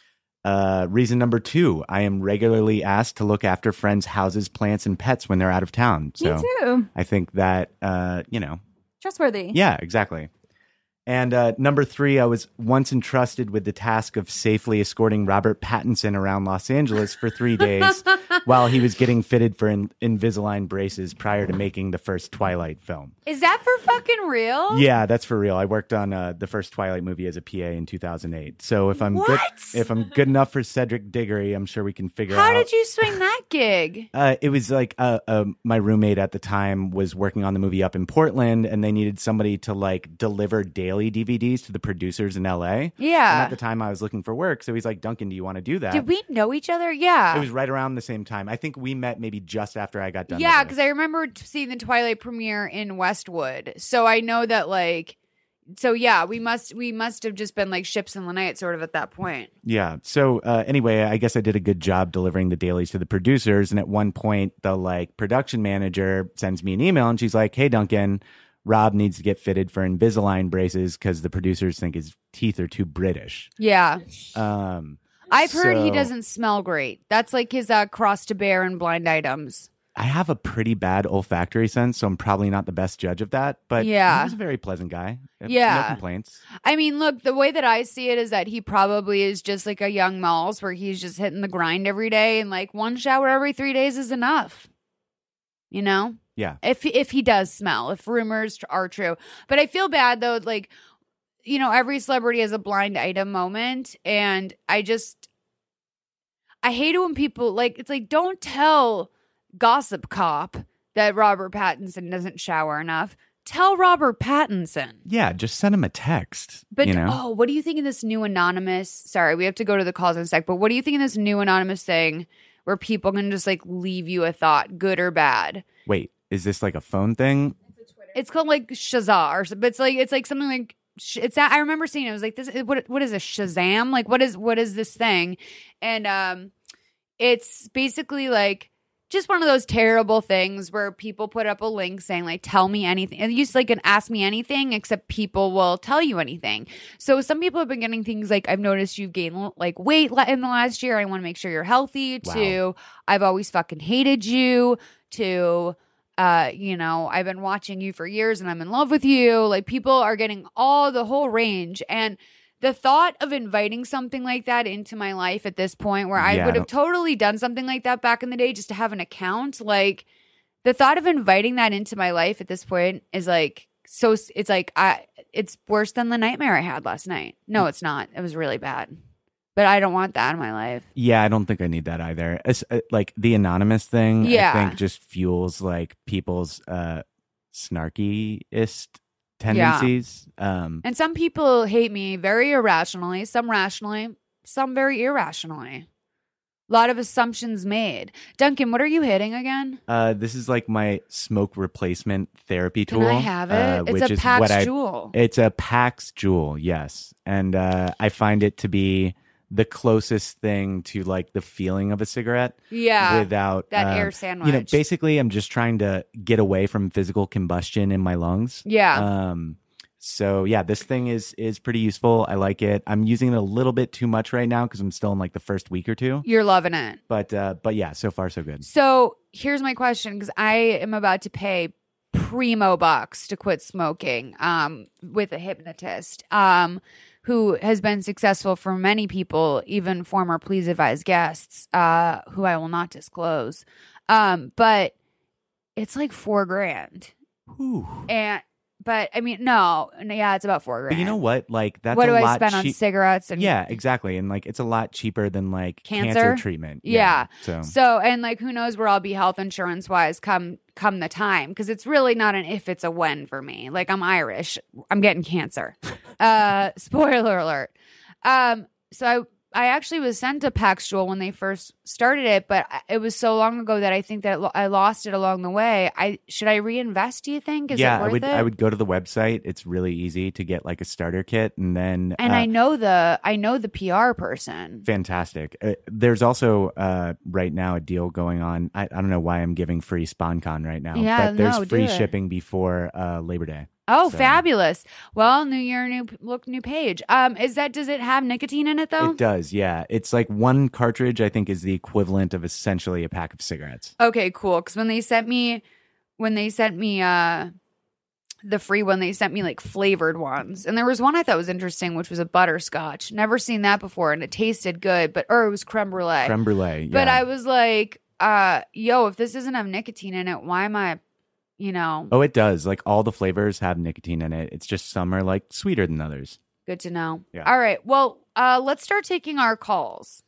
Uh, reason number two, I am regularly asked to look after friends' houses, plants, and pets when they're out of town. So Me too. I think that, uh, you know, Trustworthy. yeah, exactly. And uh, number three, I was once entrusted with the task of safely escorting Robert Pattinson around Los Angeles for three days while he was getting fitted for in- Invisalign braces prior to making the first Twilight film. Is that for fucking real? Yeah, that's for real. I worked on uh, the first Twilight movie as a P A in two thousand eight. So if I'm good, What? if I'm good enough for Cedric Diggory, I'm sure we can figure How out. did you swing that gig? Uh, it was like uh, uh, my roommate at the time was working on the movie up in Portland, and they needed somebody to like deliver daily D V Ds to the producers in L A. And Yeah. at the time, I was looking for work, so he's like, "Duncan, do you want to do that?" Did we know each other? Yeah. It was right around the same time. I think we met maybe just after I got done. Yeah, with because this. I remember t- seeing the Twilight premiere in Westwood. So I know that like so yeah, we must we must have just been like ships in the night sort of at that point. Yeah. So uh, anyway, I guess I did a good job delivering the dailies to the producers. And at one point, the like production manager sends me an email, and she's like, "Hey, Duncan, Rob needs to get fitted for Invisalign braces because the producers think his teeth are too British." Yeah. Um, I've heard he so- doesn't smell great. That's like his uh, cross to bear and blind items. I have a pretty bad olfactory sense, so I'm probably not the best judge of that. But Yeah. he was a very pleasant guy. Yeah. No complaints. I mean, look, the way that I see it is that he probably is just like a young Malls where he's just hitting the grind every day and like one shower every three days is enough. You know? Yeah. If if he does smell, if rumors are true. But I feel bad though, like, you know, every celebrity has a blind item moment. And I just, I hate it when people like, it's like, don't tell Gossip Cop that Robert Pattinson doesn't shower enough. Tell Robert Pattinson. Yeah, just send him a text. But you know? oh, what do you think of this new anonymous? Sorry, we have to go to the calls in a sec. But what do you think of this new anonymous thing where people can just like leave you a thought, good or bad? Wait, is this like a phone thing? It's called like Shazar, or so- but it's like it's like something like sh- it's. I remember seeing it. It was like this. What what is a Shazam? Like what is what is this thing? And um, it's basically like just one of those terrible things where people put up a link saying like, tell me anything. And you just like an ask me anything, except people will tell you anything. So some people have been getting things like, I've noticed you've gained like weight la- in the last year. I want to make sure you're healthy. Wow. To I've always fucking hated you. To, uh, you know, I've been watching you for years and I'm in love with you. Like people are getting all the whole range. And the thought of inviting something like that into my life at this point where I Yeah, would I have totally done something like that back in the day just to have an account, like the thought of inviting that into my life at this point is like, so it's like, I, it's worse than the nightmare I had last night. No, it's not. It was really bad, but I don't want that in my life. Yeah, I don't think I need that either. It's, uh, like the anonymous thing, Yeah. I think just fuels like people's uh, snarkiest tendencies. Um, And some people hate me very irrationally, some rationally, some very irrationally. A lot of assumptions made. Duncan, what are you hitting again? uh, this is like my smoke replacement therapy tool. Can I have it? uh, it's which a is Pax what I- Jewel. It's a Pax Jewel, yes. And uh, I find it to be the closest thing to like the feeling of a cigarette. Yeah. Without that uh, air sandwich. You know, basically, I'm just trying to get away from physical combustion in my lungs. Yeah. Um. So yeah, this thing is is pretty useful. I like it. I'm using it a little bit too much right now because I'm still in like the first week or two. You're loving it. But uh, but yeah, so far so good. So here's my question, because I am about to pay primo bucks to quit smoking um, with a hypnotist um, who has been successful for many people, even former Please Advise guests, uh, who I will not disclose. Um, but it's like four grand. Ooh. And But I mean, no, yeah, it's about four grand. But you know what? Like that's what a do I lot spend on cheap- cigarettes and Yeah, exactly. And like it's a lot cheaper than like Cancer? cancer, treatment. Yeah. So So and like who knows where I'll be health insurance wise come come the time, because it's really not an if, it's a when for me. Like I'm Irish, I'm getting cancer. uh, spoiler alert. Um, so I I actually was sent a Paxil when they first started it, but it was so long ago that I think that I lost it along the way. I should I reinvest? Do you think? Is yeah, it worth I would. it? I would go to the website. It's really easy to get like a starter kit, and then And uh, I know the I know the P R person. fantastic. Uh, there's also uh, right now a deal going on. I, I don't know why I'm giving free SpawnCon right now, Yeah, but there's no, do free it. shipping before uh, Labor Day. Oh, So- fabulous! Well, new year, new look, new page. Um, is that does it have nicotine in it though? It does, yeah. It's like one cartridge. I think is the equivalent of essentially a pack of cigarettes. Okay, cool. Because when they sent me, when they sent me uh, the free one, they sent me like flavored ones, and there was one I thought was interesting, which was a butterscotch. Never seen that before, and it tasted good, but or it was creme brulee. Creme brulee. Yeah. But I was like, uh, yo, if this doesn't have nicotine in it, why am I, you know? Oh, it does. Like all the flavors have nicotine in it. It's just some are like sweeter than others. Good to know. Yeah. All right. Well, uh, let's start taking our calls.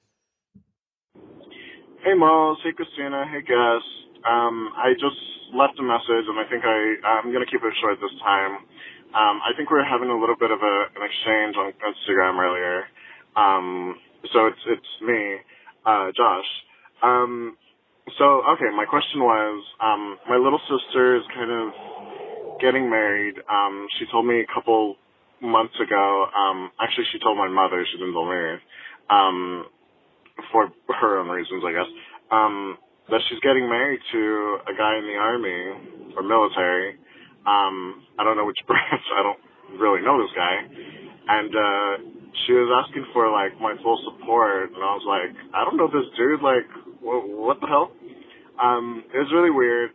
Hey, Miles. Hey, Christina. Hey, Gus. Um, I just left a message, and I think I, I'm going to keep it short this time. Um, I think we were having a little bit of a, an exchange on Instagram earlier. Um, so it's it's me, uh, Josh. Um, so, okay, my question was, um, my little sister is kind of getting married. Um, she told me a couple months ago, um, actually she told my mother, she didn't tell me, um, for her own reasons, I guess, um, that she's getting married to a guy in the army or military. Um, I don't know which branch. I don't really know this guy. And, uh, she was asking for, like, my full support. And I was like, I don't know this dude. Like, wh- what the hell? Um, it was really weird.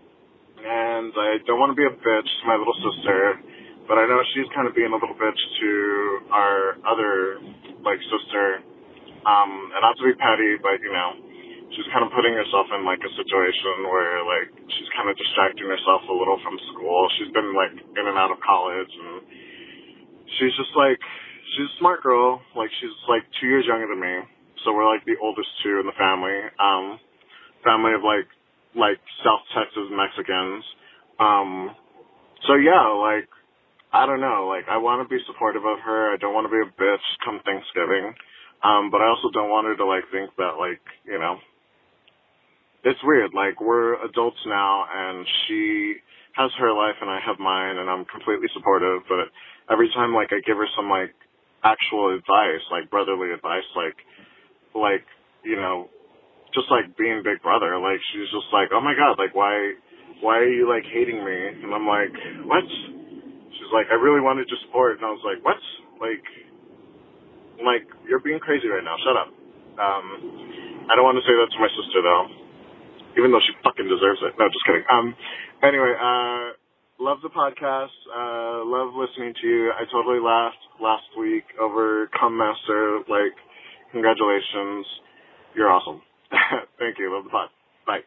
And I don't want to be a bitch to my little sister, but I know she's kind of being a little bitch to our other, like, sister. Um, and not to be petty, but, you know, she's kind of putting herself in, like, a situation where, like, she's kind of distracting herself a little from school. She's been, like, in and out of college, and she's just, like, she's a smart girl. Like, she's, like, two years younger than me. So we're, like, the oldest two in the family. Um, family of, like, like, South Texas Mexicans. Um, so, yeah, like, I don't know. Like, I want to be supportive of her. I don't want to be a bitch come Thanksgiving. Um, but I also don't want her to, like, think that, like, you know, it's weird. Like, we're adults now, and she has her life, and I have mine, and I'm completely supportive. But every time, like, I give her some, like, actual advice, like, brotherly advice, like, like, you know, just, like, being big brother, like, she's just like, oh, my God, like, why, why are you, like, hating me? And I'm like, what? She's like, I really wanted your support. And I was like, what? Like, I'm like, you're being crazy right now. Shut up. Um, I don't want to say that to my sister, though, even though she fucking deserves it. No, just kidding. Um, anyway, uh, love the podcast. Uh, love listening to you. I totally laughed last week over Cum Master. Like, congratulations. You're awesome. Thank you. Love the pod. Bye.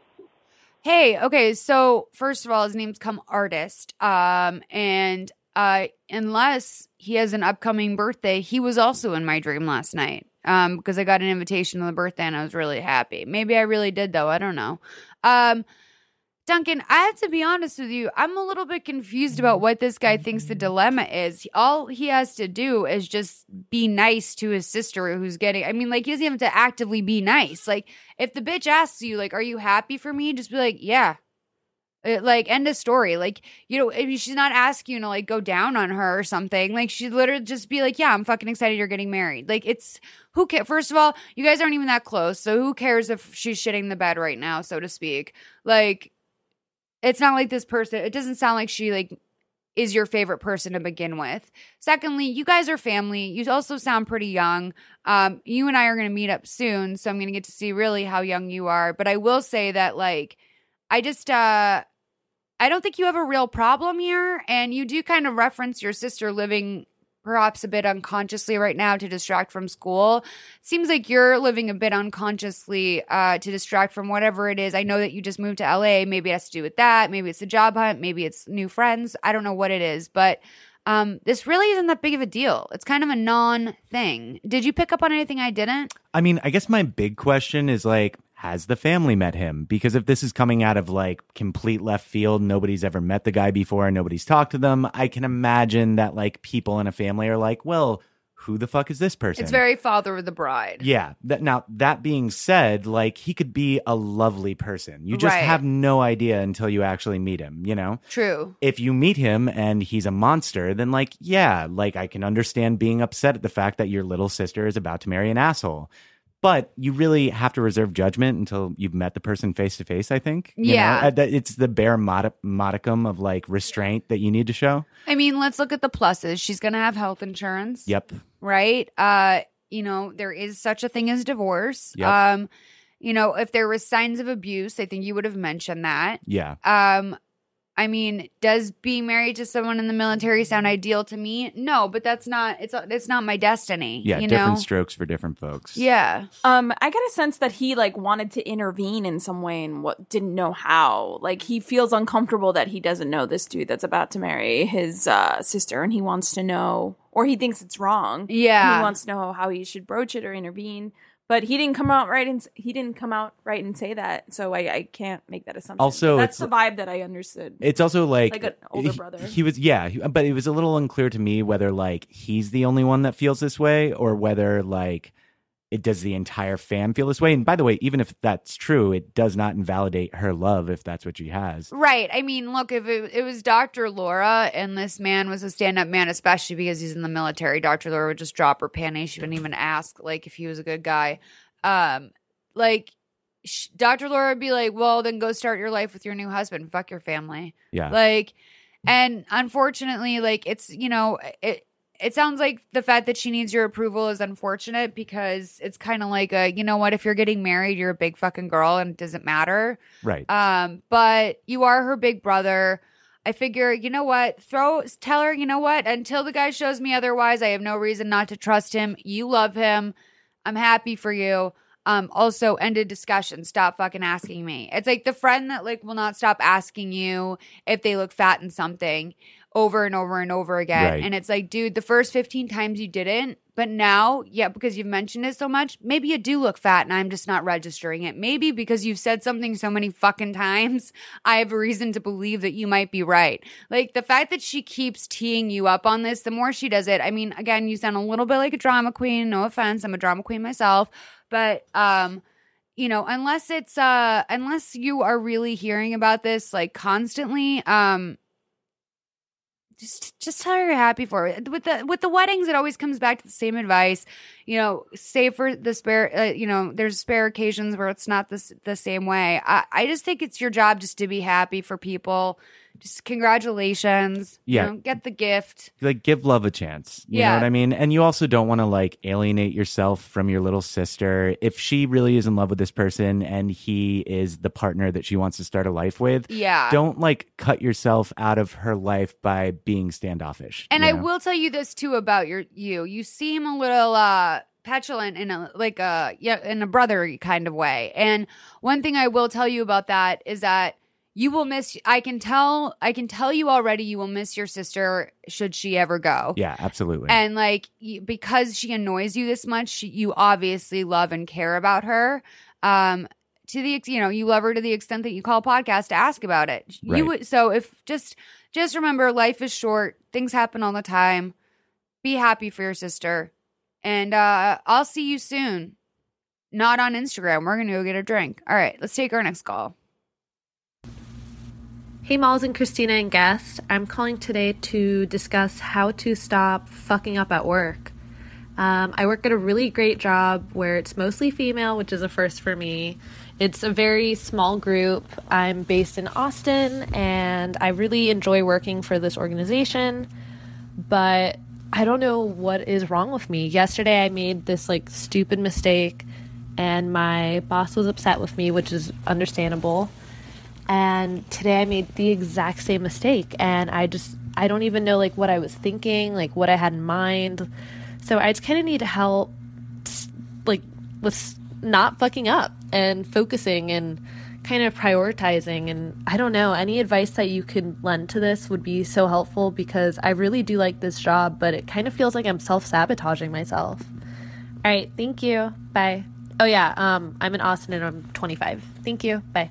Hey, okay. So first of all, his name's Come Artist. Um, and uh, unless he has an upcoming birthday, he was also in my dream last night. Um, because I got an invitation to the birthday and I was really happy. Maybe I really did though. I don't know. Um, Duncan, I have to be honest with you. I'm a little bit confused about what this guy thinks the dilemma is. All he has to do is just be nice to his sister who's getting, I mean, like, he doesn't even have to actively be nice. Like, if the bitch asks you, like, are you happy for me? Just be like, yeah. It, like, end of story. Like, you know, if she's not asking you to like go down on her or something. Like, she'd literally just be like, yeah, I'm fucking excited you're getting married. Like, it's who cares? First of all, you guys aren't even that close. So who cares if she's shitting the bed right now, so to speak? Like, it's not like this person, it doesn't sound like she like is your favorite person to begin with. Secondly, you guys are family. You also sound pretty young. Um, you and I are going to meet up soon. So I'm going to get to see really how young you are. But I will say that like, I just, uh, I don't think you have a real problem here. And you do kind of reference your sister living perhaps a bit unconsciously right now to distract from school. Seems like you're living a bit unconsciously uh, to distract from whatever it is. I know that you just moved to L A. Maybe it has to do with that. Maybe it's the job hunt. Maybe it's new friends. I don't know what it is. But um, this really isn't that big of a deal. It's kind of a non-thing. Did you pick up on anything I didn't? I mean, I guess my big question is like, has the family met him? Because if this is coming out of like complete left field, nobody's ever met the guy before, nobody's talked to them, I can imagine that like people in a family are like, well, who the fuck is this person? It's very father of the bride. Yeah. That, now, that being said, like he could be a lovely person. You just Right. have no idea until you actually meet him, you know? True. If you meet him and he's a monster, then like, yeah, like I can understand being upset at the fact that your little sister is about to marry an asshole. But you really have to reserve judgment until you've met the person face to face, I think. You Yeah. know? Uh, that- It's the bare mod- modicum of like restraint that you need to show. I mean, let's look at the pluses. She's going to have health insurance. Yep. Right? Uh, you know, there is such a thing as divorce. Yep. Um, you know, if there was signs of abuse, I think you would have mentioned that. Yeah. Um, I mean, does being married to someone in the military sound ideal to me? No, but that's not, it's it's not my destiny. Yeah. you Different know? strokes for different folks. Yeah. Um, I get a sense that he like wanted to intervene in some way and what didn't know how. Like he feels uncomfortable that he doesn't know this dude that's about to marry his uh, sister, and he wants to know, or he thinks it's wrong. Yeah. and he wants to know how he should broach it or intervene. But he didn't come out right and s- he didn't come out right and say that, so I, I can't make that assumption. Also, that's it's- the vibe that I understood. It's also like, Like an older he- brother. He was, yeah, he- but it was a little unclear to me whether like he's the only one that feels this way or whether like it does the entire fam feel this way. And by the way, even if that's true, it does not invalidate her love if that's what she has. Right. I mean, look, if it, it was Doctor Laura and this man was a stand-up man, especially because he's in the military, Doctor Laura would just drop her panties. She wouldn't even ask, like, if he was a good guy. Um, like, sh- Doctor Laura would be like, well, then go start your life with your new husband. Fuck your family. Yeah. Like, and unfortunately, like, it's, you know, it, it sounds like the fact that she needs your approval is unfortunate because it's kind of like a, you know what, if you're getting married, you're a big fucking girl and it doesn't matter. Right. Um, but you are her big brother. I figure, you know what, throw, tell her, you know what, until the guy shows me otherwise, I have no reason not to trust him. You love him. I'm happy for you. Um, also ended discussion. Stop fucking asking me. It's like the friend that like will not stop asking you if they look fat in something over and over and over again. Right. And it's like, dude, the first fifteen times you didn't, but now, yeah, because you've mentioned it so much, maybe you do look fat and I'm just not registering it. Maybe because you've said something so many fucking times, I have a reason to believe that you might be right. Like the fact that she keeps teeing you up on this, the more she does it, I mean, again, you sound a little bit like a drama queen. No offense. I'm a drama queen myself. But, um, you know, unless it's, uh, unless you are really hearing about this like constantly, um, just just tell her you're happy for her. With the with the weddings, it always comes back to the same advice. You know, save for the spare. Uh, you know, there's spare occasions where it's not the the same way. I I just think it's your job just to be happy for people. Just congratulations. Yeah. You know, get the gift. Like give love a chance. You Yeah. know what I mean? And you also don't want to like alienate yourself from your little sister. If she really is in love with this person and he is the partner that she wants to start a life with, Yeah. don't like cut yourself out of her life by being standoffish. And you I know? will tell you this too about your you. You seem a little uh petulant in a like a yeah in a brotherly kind of way. And one thing I will tell you about that is that you will miss I can tell I can tell you already you will miss your sister should she ever go. Yeah, absolutely. And like you, because she annoys you this much, she, you obviously love and care about her. Um to the ex- you know, you love her to the extent that you call a podcast to ask about it. Right. You would so if just just remember life is short. Things happen all the time. Be happy for your sister. And uh I'll see you soon. Not on Instagram. We're going to go get a drink. All right, let's take our next call. Hey, Malls and Christina and guest. I'm calling today to discuss how to stop fucking up at work. Um, I work at a really great job where it's mostly female, which is a first for me. It's a very small group. I'm based in Austin, and I really enjoy working for this organization, but I don't know what is wrong with me. Yesterday, I made this, like, stupid mistake, and my boss was upset with me, which is understandable. And today I made the exact same mistake, and I just, I don't even know, like, what I was thinking, like, what I had in mind. So I just kind of need help, like, with not fucking up and focusing and kind of prioritizing. And I don't know, any advice that you could lend to this would be so helpful, because I really do like this job, but it kind of feels like I'm self-sabotaging myself. All right, thank you. Bye. Oh, yeah, um, I'm in Austin, and I'm twenty-five. Thank you. Bye.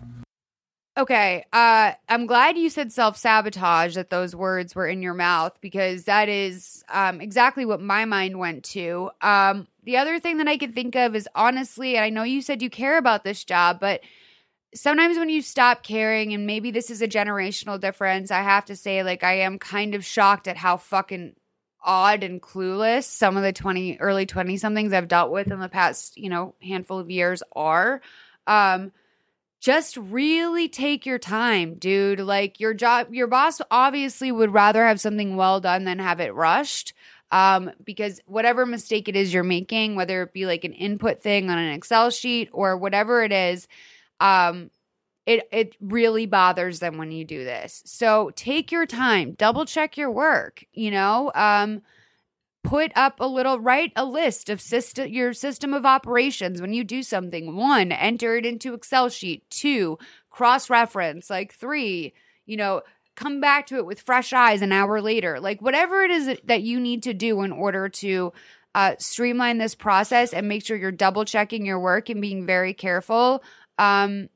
Okay, uh, I'm glad you said self-sabotage, that those words were in your mouth, because that is um, exactly what my mind went to. Um, the other thing that I could think of is, honestly, I know you said you care about this job, but sometimes when you stop caring, and maybe this is a generational difference, I have to say, like, I am kind of shocked at how fucking odd and clueless some of the twenty, early twenty-somethings I've dealt with in the past, you know, handful of years are. Um Just really take your time, dude. Like, your job, your boss obviously would rather have something well done than have it rushed. Um, because whatever mistake it is you're making, whether it be like an input thing on an Excel sheet or whatever it is, um, it it really bothers them when you do this. So take your time, double check your work. You know, um, put up a little, write a list of system, your system of operations when you do something. One, enter it into Excel sheet. Two, cross-reference. Like, three, you know, come back to it with fresh eyes an hour later. Like, whatever it is that you need to do in order to uh, streamline this process and make sure you're double-checking your work and being very careful, um,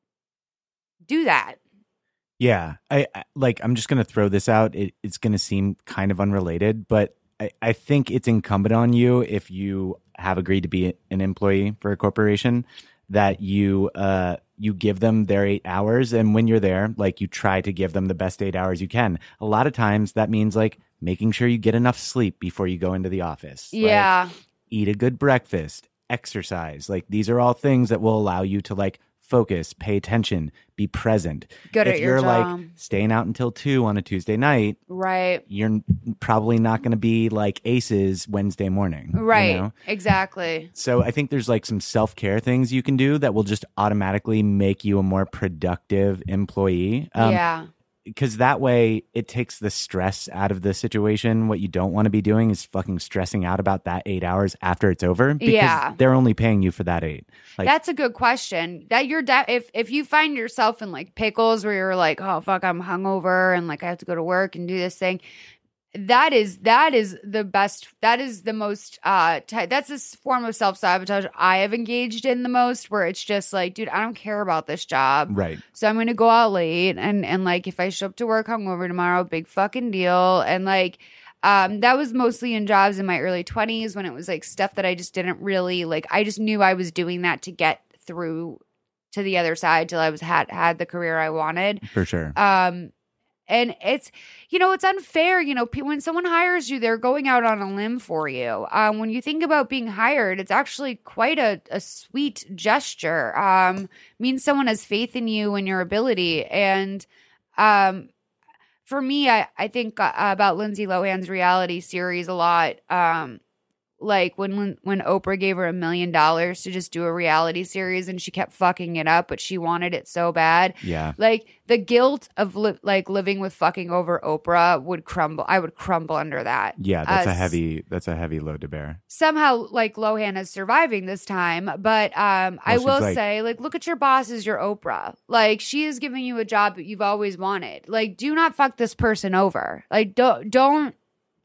do that. Yeah. I, I like, I'm just going to throw this out. It, it's going to seem kind of unrelated, but I, I think it's incumbent on you, if you have agreed to be an employee for a corporation, that you uh, you give them their eight hours. And when you're there, like, you try to give them the best eight hours you can. A lot of times that means, like, making sure you get enough sleep before you go into the office. Yeah. Like, eat a good breakfast, exercise. Like, these are all things that will allow you to, like, focus, pay attention, be present. Good if at your you're job. like staying out until two on a Tuesday night, Right. you're probably not going to be like aces Wednesday morning. Right. You know? Exactly. So I think there's like some self-care things you can do that will just automatically make you a more productive employee. Um, yeah. Because that way it takes the stress out of the situation. What you don't want to be doing is fucking stressing out about that eight hours after it's over, because Yeah. they're only paying you for that eight. Like, That's a good question. That you're de- if if you find yourself in like pickles where you're like, oh fuck, I'm hungover and like I have to go to work and do this thing. That is that is the best. That is the most. Uh, t- that's a form of self sabotage I have engaged in the most. Where it's just like, dude, I don't care about this job, right. so I'm gonna go out late and and like if I show up to work hungover tomorrow, big fucking deal. And like, um, that was mostly in jobs in my early twenties when it was like stuff that I just didn't really like. I just knew I was doing that to get through to the other side till I was had had the career I wanted. For sure. Um. And it's, you know, it's unfair. You know, when someone hires you, they're going out on a limb for you. Um, when you think about being hired, it's actually quite a, a sweet gesture. Um, means someone has faith in you and your ability. And um, for me, I, I think uh, about Lindsay Lohan's reality series a lot. Um, like when when Oprah gave her a million dollars to just do a reality series and she kept fucking it up, but she wanted it so bad. Yeah. Like the guilt of li- like living with fucking over Oprah would crumble. I would crumble under that. Yeah, that's Uh, a heavy that's a heavy load to bear. Somehow, like Lohan is surviving this time, but um, I she's will like- say, like, look at your boss as your Oprah. Like, she is giving you a job that you've always wanted. Like, do not fuck this person over. Like, don't don't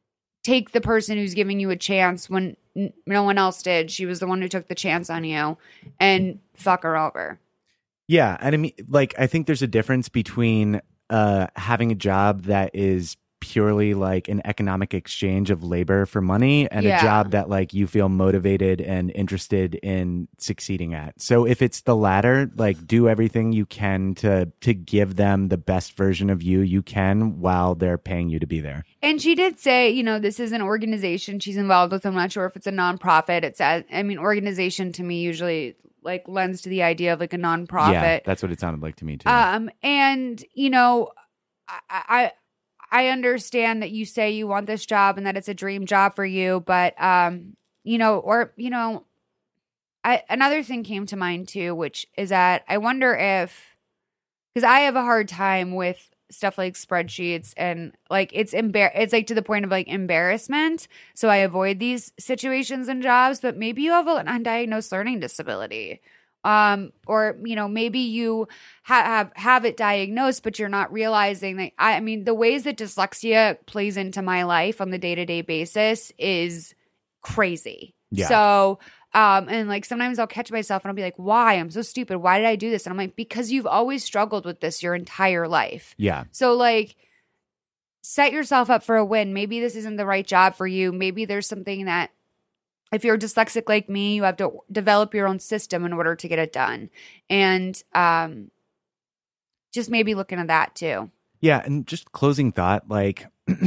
take the person who's giving you a chance when n- no one else did. She was the one who took the chance on you, and fuck her over. Yeah, and I mean, like, I think there's a difference between uh, having a job that is purely like an economic exchange of labor for money and Yeah. a job that like you feel motivated and interested in succeeding at. So if it's the latter, like do everything you can to to give them the best version of you you can while they're paying you to be there. And she did say, you know, this is an organization she's involved with. I'm not sure if it's a nonprofit. It's, a, I mean, organization to me usually like lends to the idea of like a nonprofit. Yeah, that's what it sounded like to me too. Um, and you know, I, I I understand that you say you want this job and that it's a dream job for you, but um, you know, or you know, I another thing came to mind too, which is that I wonder if because I have a hard time with stuff like spreadsheets and like it's embar- it's like to the point of like embarrassment. So I avoid these situations and jobs, but maybe you have an undiagnosed learning disability. Um, or, you know, maybe you ha- have, have it diagnosed, but you're not realizing that, I, I mean, the ways that dyslexia plays into my life on the day-to-day basis is crazy. Yeah. So, um, and like sometimes I'll catch myself and I'll be like, why? I'm so stupid. Why did I do this? And I'm like, because you've always struggled with this your entire life. Yeah. So like set yourself up for a win. Maybe this isn't the right job for you. Maybe there's something that if you're dyslexic like me, you have to develop your own system in order to get it done. And um, just maybe looking at that too. Yeah. And just closing thought, like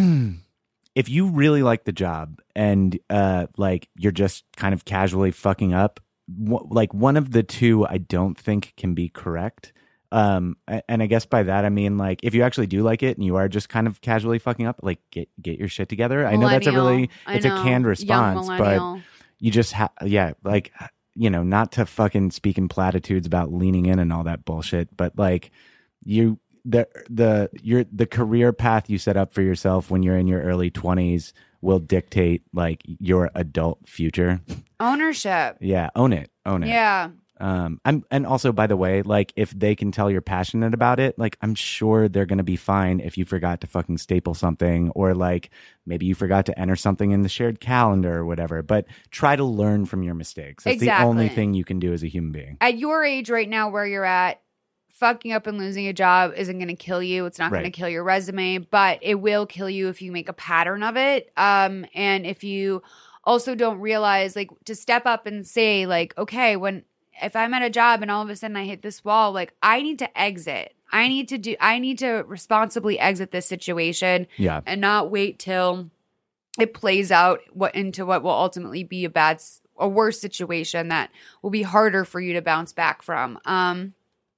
if you really like the job and uh, like you're just kind of casually fucking up, w- like one of the two I don't think can be correct. Um, a- and I guess by that I mean like if you actually do like it and you are just kind of casually fucking up, like get get your shit together. I know that's a really I it's a know. canned Young response, but millennial. you just have yeah, like you know, not to fucking speak in platitudes about leaning in and all that bullshit, but like you the the your the career path you set up for yourself when you're in your early twenties will dictate like your adult future. Ownership. Yeah, own it. Own it. Yeah. Um, I'm, and also, by the way, like if they can tell you're passionate about it, like I'm sure they're gonna be fine if you forgot to fucking staple something, or like maybe you forgot to enter something in the shared calendar or whatever. But try to learn from your mistakes. That's Exactly. the only thing you can do as a human being. At your age right now where you're at, fucking up and losing a job isn't going to kill you. It's not going to Right. kill your resume, but it will kill you if you make a pattern of it. Um, and if you also don't realize, like, to step up and say, like, okay, when if I'm at a job and all of a sudden I hit this wall, like, I need to exit. I need to do. I need to responsibly exit this situation. Yeah. And not wait till it plays out what into what will ultimately be a bad, s- a worse situation that will be harder for you to bounce back from. Um.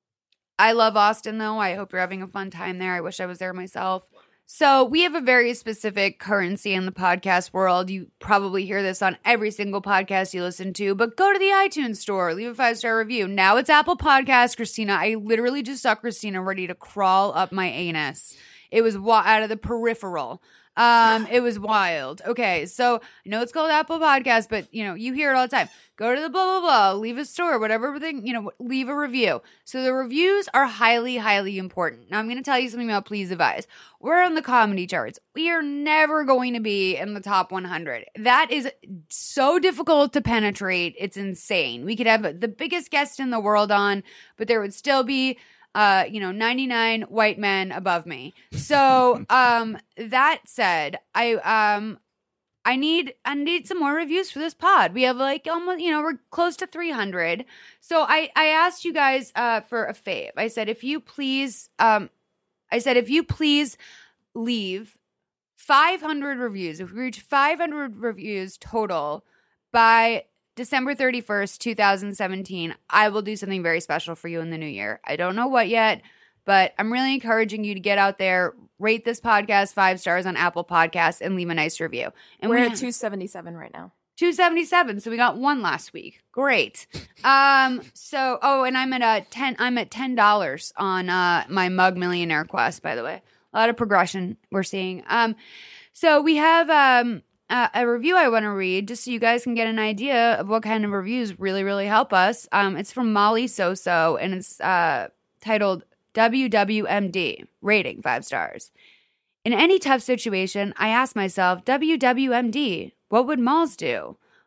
I love Austin, though. I hope you're having a fun time there. I wish I was there myself. So we have a very specific currency in the podcast world. You probably hear this on every single podcast you listen to, but go to the iTunes store, leave a five-star review. Now it's Apple Podcasts, Christina. I literally just saw Christina ready to crawl up my anus. It was wa- out of the peripheral. Um, it was wild. Okay, so I know it's called Apple Podcasts, but you know, you hear it all the time. Go to the blah, blah, blah, leave a store, whatever thing, you know, leave a review. So the reviews are highly, highly important. Now I'm going to tell you something about Please Advise. We're on the comedy charts. We are never going to be in the top one hundred. That is so difficult to penetrate. It's insane. We could have the biggest guest in the world on, but there would still be Uh, you know, ninety-nine white men above me. So, um, that said, I, um, I need, I need some more reviews for this pod. We have like almost, you know, we're close to three hundred. So I, I asked you guys, uh, for a fave. I said, if you please, um, I said, if you please leave five hundred reviews, if we reach five hundred reviews total by December thirty-first, twenty seventeen, I will do something very special for you in the new year. I don't know what yet, but I'm really encouraging you to get out there, rate this podcast five stars on Apple Podcasts, and leave a nice review. And We're we at two seventy-seven right now. two seventy-seven, so we got one last week. Great. Um. So, oh, and I'm at a ten. I'm at ten dollars on uh my Mug Millionaire quest. By the way, a lot of progression we're seeing. Um. So we have um. Uh, a review I want to read just so you guys can get an idea of what kind of reviews really, really help us. Um, it's from Molly Soso, and it's uh, titled W W M D, rating five stars. In any tough situation, I ask myself, W W M D, what would Malls do?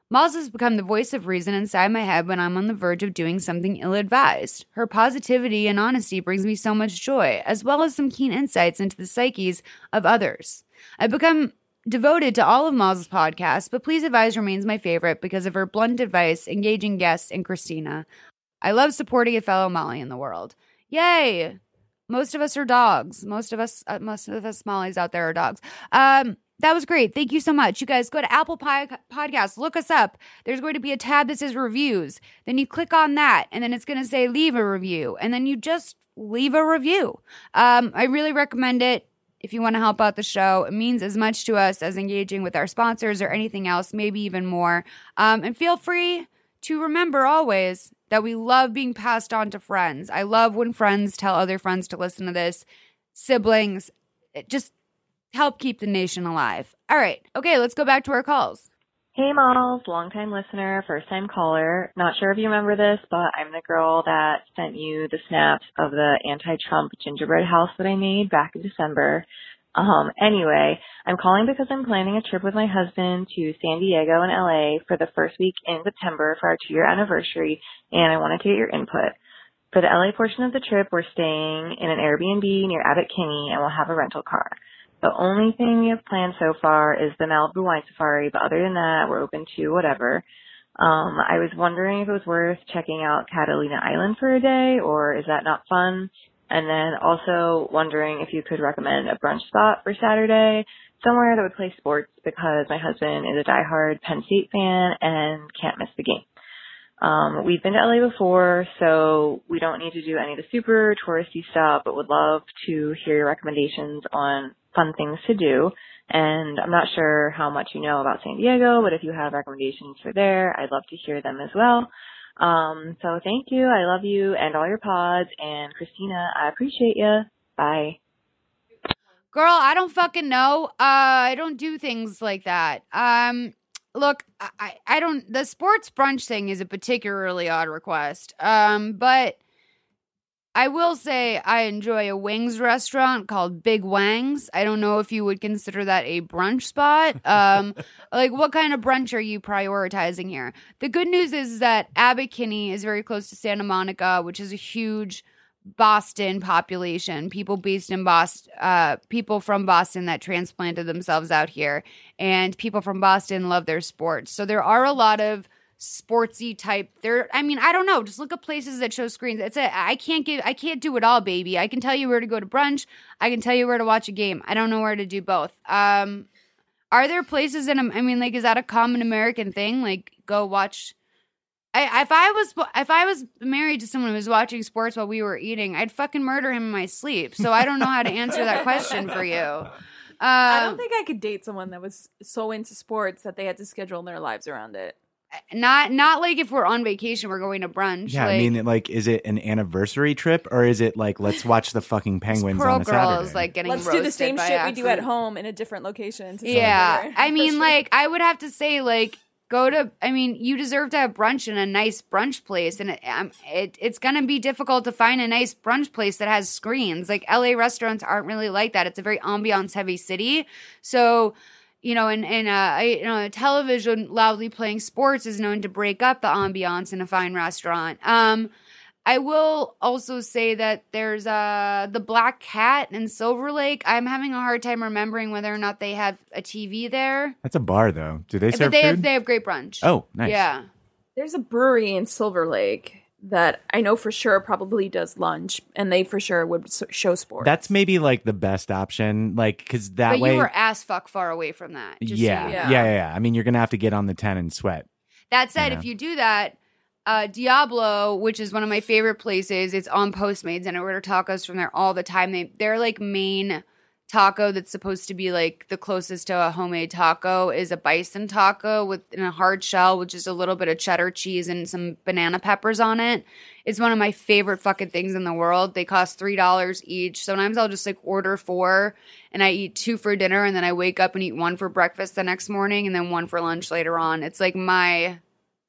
Malls has become the voice of reason inside my head when I'm on the verge of doing something ill-advised. Her positivity and honesty brings me so much joy, as well as some keen insights into the psyches of others. I've become devoted to all of Malls' podcasts, but Please Advise remains my favorite because of her blunt advice, engaging guests, and Christina. I love supporting a fellow Molly in the world. Yay! Most of us are dogs. Most of us, uh, most of us Mollies out there are dogs. Um... That was great. Thank you so much. You guys go to Apple Pod- Podcasts, look us up. There's going to be a tab that says reviews. Then you click on that, and then it's going to say leave a review. And then you just leave a review. Um, I really recommend it if you want to help out the show. It means as much to us as engaging with our sponsors or anything else, maybe even more. Um, and feel free to remember always that we love being passed on to friends. I love when friends tell other friends to listen to this. Siblings, it just help keep the nation alive. All right. Okay, let's go back to our calls. Hey, Malls, long-time listener, first-time caller. Not sure if you remember this, but I'm the girl that sent you the snaps of the anti-Trump gingerbread house that I made back in December. Um, anyway, I'm calling because I'm planning a trip with my husband to San Diego and L A for the first week in September for our two-year anniversary, and I wanted to get your input. For the L A portion of the trip, we're staying in an Airbnb near Abbot Kinney, and we'll have a rental car. The only thing we have planned so far is the Malibu Wine Safari, but other than that, we're open to whatever. Um, I was wondering if it was worth checking out Catalina Island for a day, or is that not fun? And then also wondering if you could recommend a brunch spot for Saturday, somewhere that would play sports because my husband is a diehard Penn State fan and can't miss the game. Um, we've been to L A before, so we don't need to do any of the super touristy stuff, but would love to hear your recommendations on fun things to do. And I'm not sure how much you know about San Diego, but if you have recommendations for there, I'd love to hear them as well. Um, so thank you. I love you and all your pods. And Christina, I appreciate you. Bye. Girl, I don't fucking know. Uh, I don't do things like that. Um, look, I, I don't, the sports brunch thing is a particularly odd request. Um, but I will say I enjoy a wings restaurant called Big Wangs. I don't know if you would consider that a brunch spot. Um, like, what kind of brunch are you prioritizing here? The good news is that Abbot Kinney is very close to Santa Monica, which is a huge Boston population. People based in Boston, uh, people from Boston that transplanted themselves out here, and people from Boston love their sports. So there are a lot of sportsy type there. I mean, I don't know. Just look at places that show screens. It's a, I can't give, I can't do it all, baby. I can tell you where to go to brunch. I can tell you where to watch a game. I don't know where to do both. Um, are there places in, I mean, like, is that a common American thing? Like, go watch. I, if I was, if I was married to someone who was watching sports while we were eating, I'd fucking murder him in my sleep. So I don't know how to answer that question for you. Um, I don't think I could date someone that was so into sports that they had to schedule their lives around it. Not not like if we're on vacation, we're going to brunch. Yeah, like, I mean, like, is it an anniversary trip or is it like, let's watch the fucking Penguins Pearl on a girls Saturday? like getting Let's roasted do the same by shit absolute... we do at home in a different location. To yeah, celebrate. I mean, For sure. like, I would have to say, like, go to. I mean, you deserve to have brunch in a nice brunch place, and it, um, it it's gonna be difficult to find a nice brunch place that has screens. Like, L A restaurants aren't really like that. It's a very ambiance heavy city, so. You know, and, and uh, you know, a television loudly playing sports is known to break up the ambiance in a fine restaurant. Um, I will also say that there's uh, the Black Cat in Silver Lake. I'm having a hard time remembering whether or not they have a T V there. That's a bar, though. Do they serve but they food? have they have great brunch. Oh, nice. Yeah. There's a brewery in Silver Lake that I know for sure probably does lunch, and they for sure would show sports. That's maybe like the best option, like, because that but way. you were ass fuck far away from that. Just yeah, so you yeah, know. yeah, yeah. I mean, you're gonna have to get on the ten and sweat. That said, Yeah. if you do that, uh, Diablo, which is one of my favorite places, it's on Postmates, and I order tacos from there all the time. They they're like main taco that's supposed to be like the closest to a homemade taco is a bison taco with in a hard shell with just a little bit of cheddar cheese and some banana peppers on it. It's one of my favorite fucking things in the world. They cost three dollars each. Sometimes I'll just like order four and I eat two for dinner, and then I wake up and eat one for breakfast the next morning and then one for lunch later on. It's like my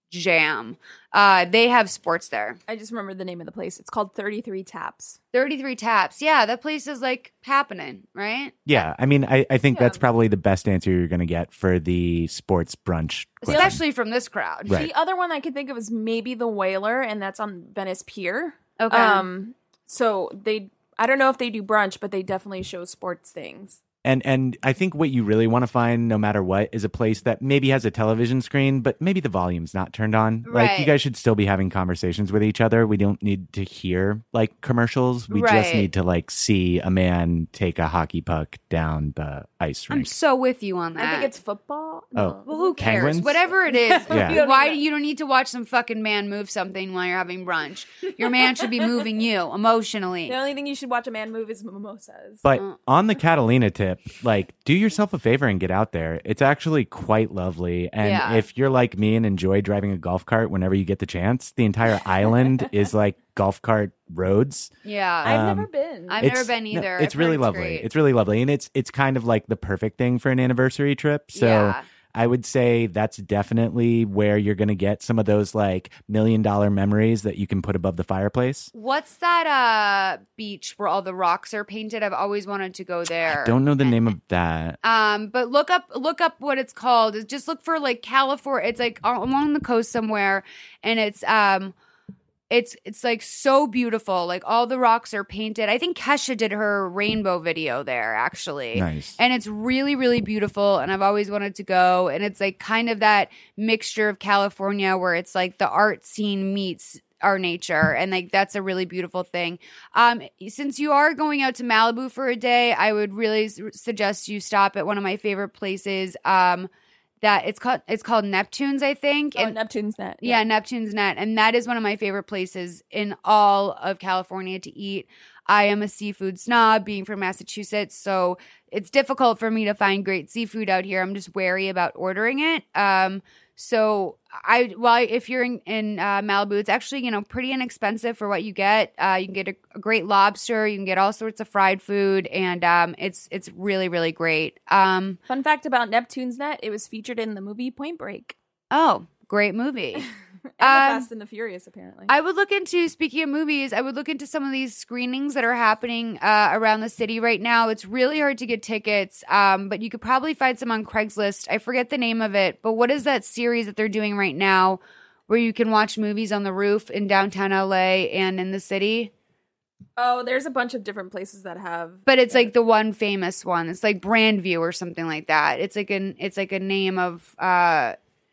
jam. Uh, they have sports there. I just remember the name of the place. It's called thirty-three Taps. thirty-three Taps. Yeah, that place is like happening, right? Yeah, I mean, I, I think Yeah. that's probably the best answer you're going to get for the sports brunch question. Especially from this crowd. Right. The other one I could think of is maybe the Whaler, and that's on Venice Pier. Okay. Um, so they, I don't know if they do brunch, but they definitely show sports things. And and I think what you really want to find, no matter what, is a place that maybe has a television screen, but maybe the volume's not turned on. Like, Right. you guys should still be having conversations with each other. We don't need to hear, like, commercials. We just Right. need to, like, see a man take a hockey puck down the ice I'm rink. so with you on that. I think it's football. Oh. Well, who cares? Penguins? Whatever it is. Yeah. You don't Why even- do you don't need to watch some fucking man move something while you're having brunch? Your man should be moving you emotionally. The only thing you should watch a man move is mimosas. But Uh. on the Catalina tip, like, do yourself a favor and get out there. It's actually quite lovely. And Yeah. if you're like me and enjoy driving a golf cart whenever you get the chance, the entire island is like golf cart roads. Yeah. I've um, never been. I've It's- never been no, either. it's I've really heard lovely. great. It's really lovely. And it's it's kind of like the perfect thing for an anniversary trip. So Yeah. I would say that's definitely where you're going to get some of those like million dollar memories that you can put above the fireplace. What's that uh beach where all the rocks are painted? I've always wanted to go there. Don't know the name of that. Um, but look up look up what it's called. Just look for like California. It's like along the coast somewhere, and it's um, it's it's like so beautiful. Like all the rocks are painted. I think Kesha did her rainbow video there actually. Nice. And it's really, really beautiful. And I've always wanted to go. And it's like kind of that mixture of California where it's like the art scene meets our nature. And like that's a really beautiful thing. Um, since you are going out to Malibu for a day, I would really s- suggest you stop at one of my favorite places. Um, that it's called it's called Neptune's, I think. oh, And Neptune's Net. yeah, Neptune's Net. And that is one of my favorite places in all of California to eat. I am a seafood snob, being from Massachusetts, so it's difficult for me to find great seafood out here. I'm just wary about ordering it. Um, so I, well, if you're in, in uh, Malibu, it's actually, you know, pretty inexpensive for what you get. Uh, you can get a, a great lobster, you can get all sorts of fried food, and um, it's it's really, really great. Um, Fun fact about Neptune's Net: it was featured in the movie Point Break oh, great movie. and the Um, Fast and the Furious. Apparently, I would look into, speaking of movies, I would look into some of these screenings that are happening uh, around the city right now. It's really hard to get tickets, um, but you could probably find some on Craigslist. I forget the name of it, but what is that series that they're doing right now where you can watch movies on the roof in downtown L A and in the city? oh, there's a bunch of different places that have. But it's like the one famous one. It's like Brandview or something like that. It's like an it's like a name of uh,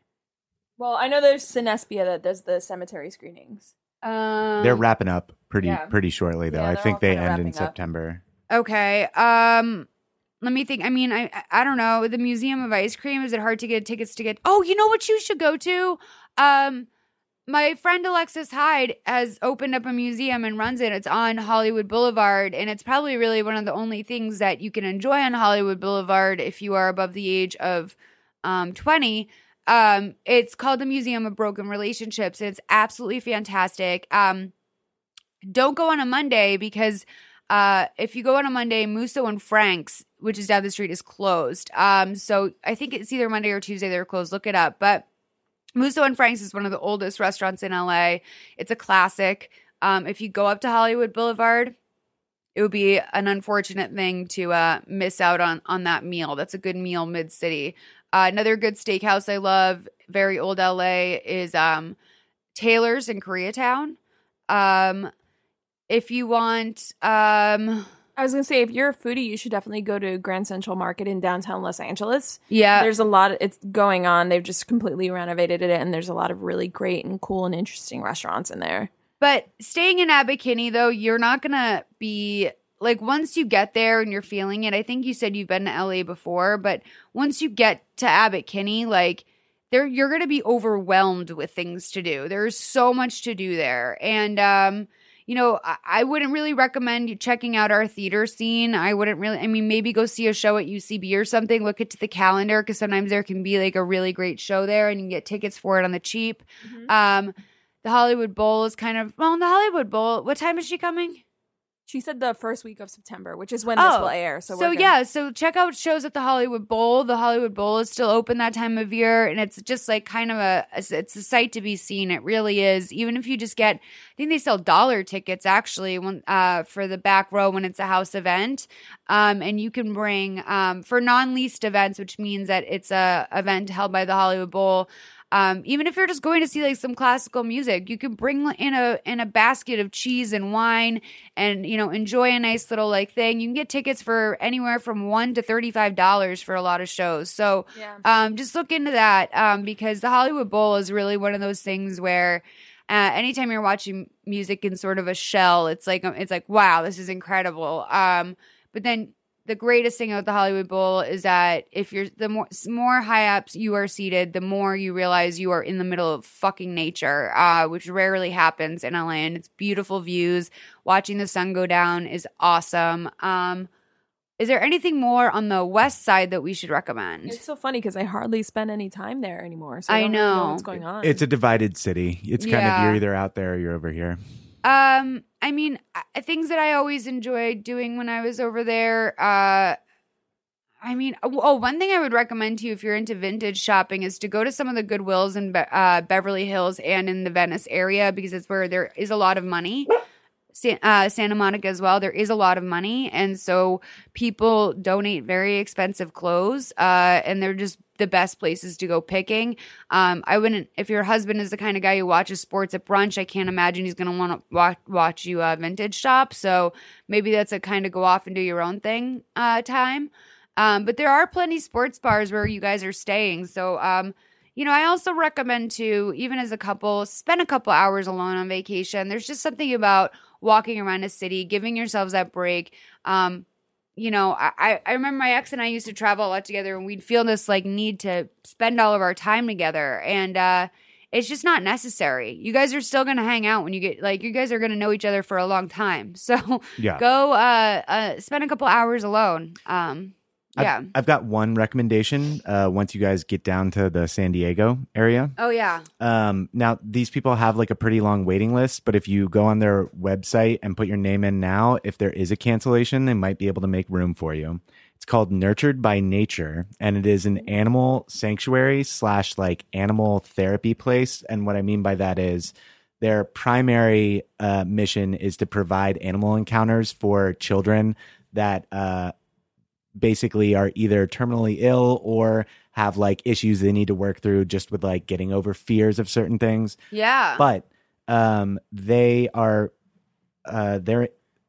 Well, I know there's Cinespia that does the cemetery screenings. um, They're wrapping up pretty yeah. pretty shortly though. Yeah, I they're think all they kinda end in wrapping up. September. Okay. Um, let me think. I mean, I I don't know. The Museum of Ice Cream. Is it hard to get tickets to get? Oh, you know what you should go to? Um, my friend Alexis Hyde has opened up a museum and runs it. It's on Hollywood Boulevard, and it's probably really one of the only things that you can enjoy on Hollywood Boulevard if you are above the age of um twenty. Um, it's called the Museum of Broken Relationships. It's absolutely fantastic. Um, don't go on a Monday because uh, if you go on a Monday, Musso and Frank's, which is down the street, is closed. Um, so I think it's either Monday or Tuesday they're closed. Look it up. But Musso and Frank's is one of the oldest restaurants in L A. It's a classic. Um, if you go up to Hollywood Boulevard, it would be an unfortunate thing to uh, miss out on on that meal. That's a good meal mid-city. Uh, another good steakhouse I love, very old L A, is um, Taylor's in Koreatown. Um, if you want, um, I was gonna say, if you're a foodie, you should definitely go to Grand Central Market in downtown Los Angeles. yeah, There's a lot of, it's going on. They've just completely renovated it, and there's a lot of really great and cool and interesting restaurants in there. but staying in Abbot Kinney, though, you're not going to be, like, once you get there and you're feeling it, I think you said you've been to L A before, but once you get to Abbot Kinney, like, there you're going to be overwhelmed with things to do. There's so much to do there. And, um, you know, I, I wouldn't really recommend you checking out our theater scene. I wouldn't really, I mean, maybe go see a show at U C B or something. Look into the calendar because sometimes there can be like a really great show there and you can get tickets for it on the cheap. Um, the Hollywood Bowl is kind of, well, the Hollywood Bowl, what time is she coming? She said the first week of September, which is when this Oh, will air. So, So we're good. yeah, so check out shows at the Hollywood Bowl. The Hollywood Bowl is still open that time of year, and it's just like kind of a it's a sight to be seen. It really is. Even if you just get, I think they sell dollar tickets actually when uh for the back row when it's a house event, um, and you can bring um for non-leased events, which means that it's a event held by the Hollywood Bowl. Um, even if you're just going to see like some classical music, you can bring in a in a basket of cheese and wine, and you know enjoy a nice little like thing. You can get tickets for anywhere from one to thirty five dollars for a lot of shows. So, Yeah. um, just look into that um, because the Hollywood Bowl is really one of those things where uh, anytime you're watching music in sort of a shell, it's like it's like wow, this is incredible. Um, but then. The greatest thing about the Hollywood Bowl is that if you're the more more high ups you are seated, the more you realize you are in the middle of fucking nature, uh, which rarely happens in L A. And it's beautiful views. Watching the sun go down is awesome. Um, is there anything more on the west side that we should recommend? It's so funny because I hardly spend any time there anymore. So I, I don't really know know. what's going on. It's a divided city. It's kind Yeah. of you're either out there or you're over here. Um, I mean, I- things that I always enjoyed doing when I was over there. Uh, I mean, oh, one thing I would recommend to you if you're into vintage shopping is to go to some of the Goodwills in Be- uh, Beverly Hills and in the Venice area because it's where there is a lot of money. Sa- uh, Santa Monica as well. There is a lot of money, and so people donate very expensive clothes, uh, and they're just the best places to go picking. Um, I wouldn't, if your husband is the kind of guy who watches sports at brunch, I can't imagine he's going to want to watch, watch you uh, vintage shop. So maybe that's a kind of go off and do your own thing uh, time. Um, but there are plenty sports bars where you guys are staying. So, um, you know, I also recommend to, even as a couple, spend a couple hours alone on vacation. There's just something about walking around a city, giving yourselves that break. Um, you know, I, I remember my ex and I used to travel a lot together and we'd feel this like need to spend all of our time together. And uh, it's just not necessary. You guys are still going to hang out when you get like, you guys are going to know each other for a long time. So Yeah. go uh, uh, spend a couple hours alone. Um, yeah. I've, I've got one recommendation uh, once you guys get down to the San Diego area. Oh, yeah. Um, now, these people have like a pretty long waiting list, but if you go on their website and put your name in now, if there is a cancellation, they might be able to make room for you. It's called Nurtured by Nature, and it is an animal sanctuary slash like animal therapy place. And what I mean by that is their primary uh, mission is to provide animal encounters for children that uh, basically are either terminally ill or have like issues they need to work through just with like getting over fears of certain things. Yeah. But um, they are uh, they're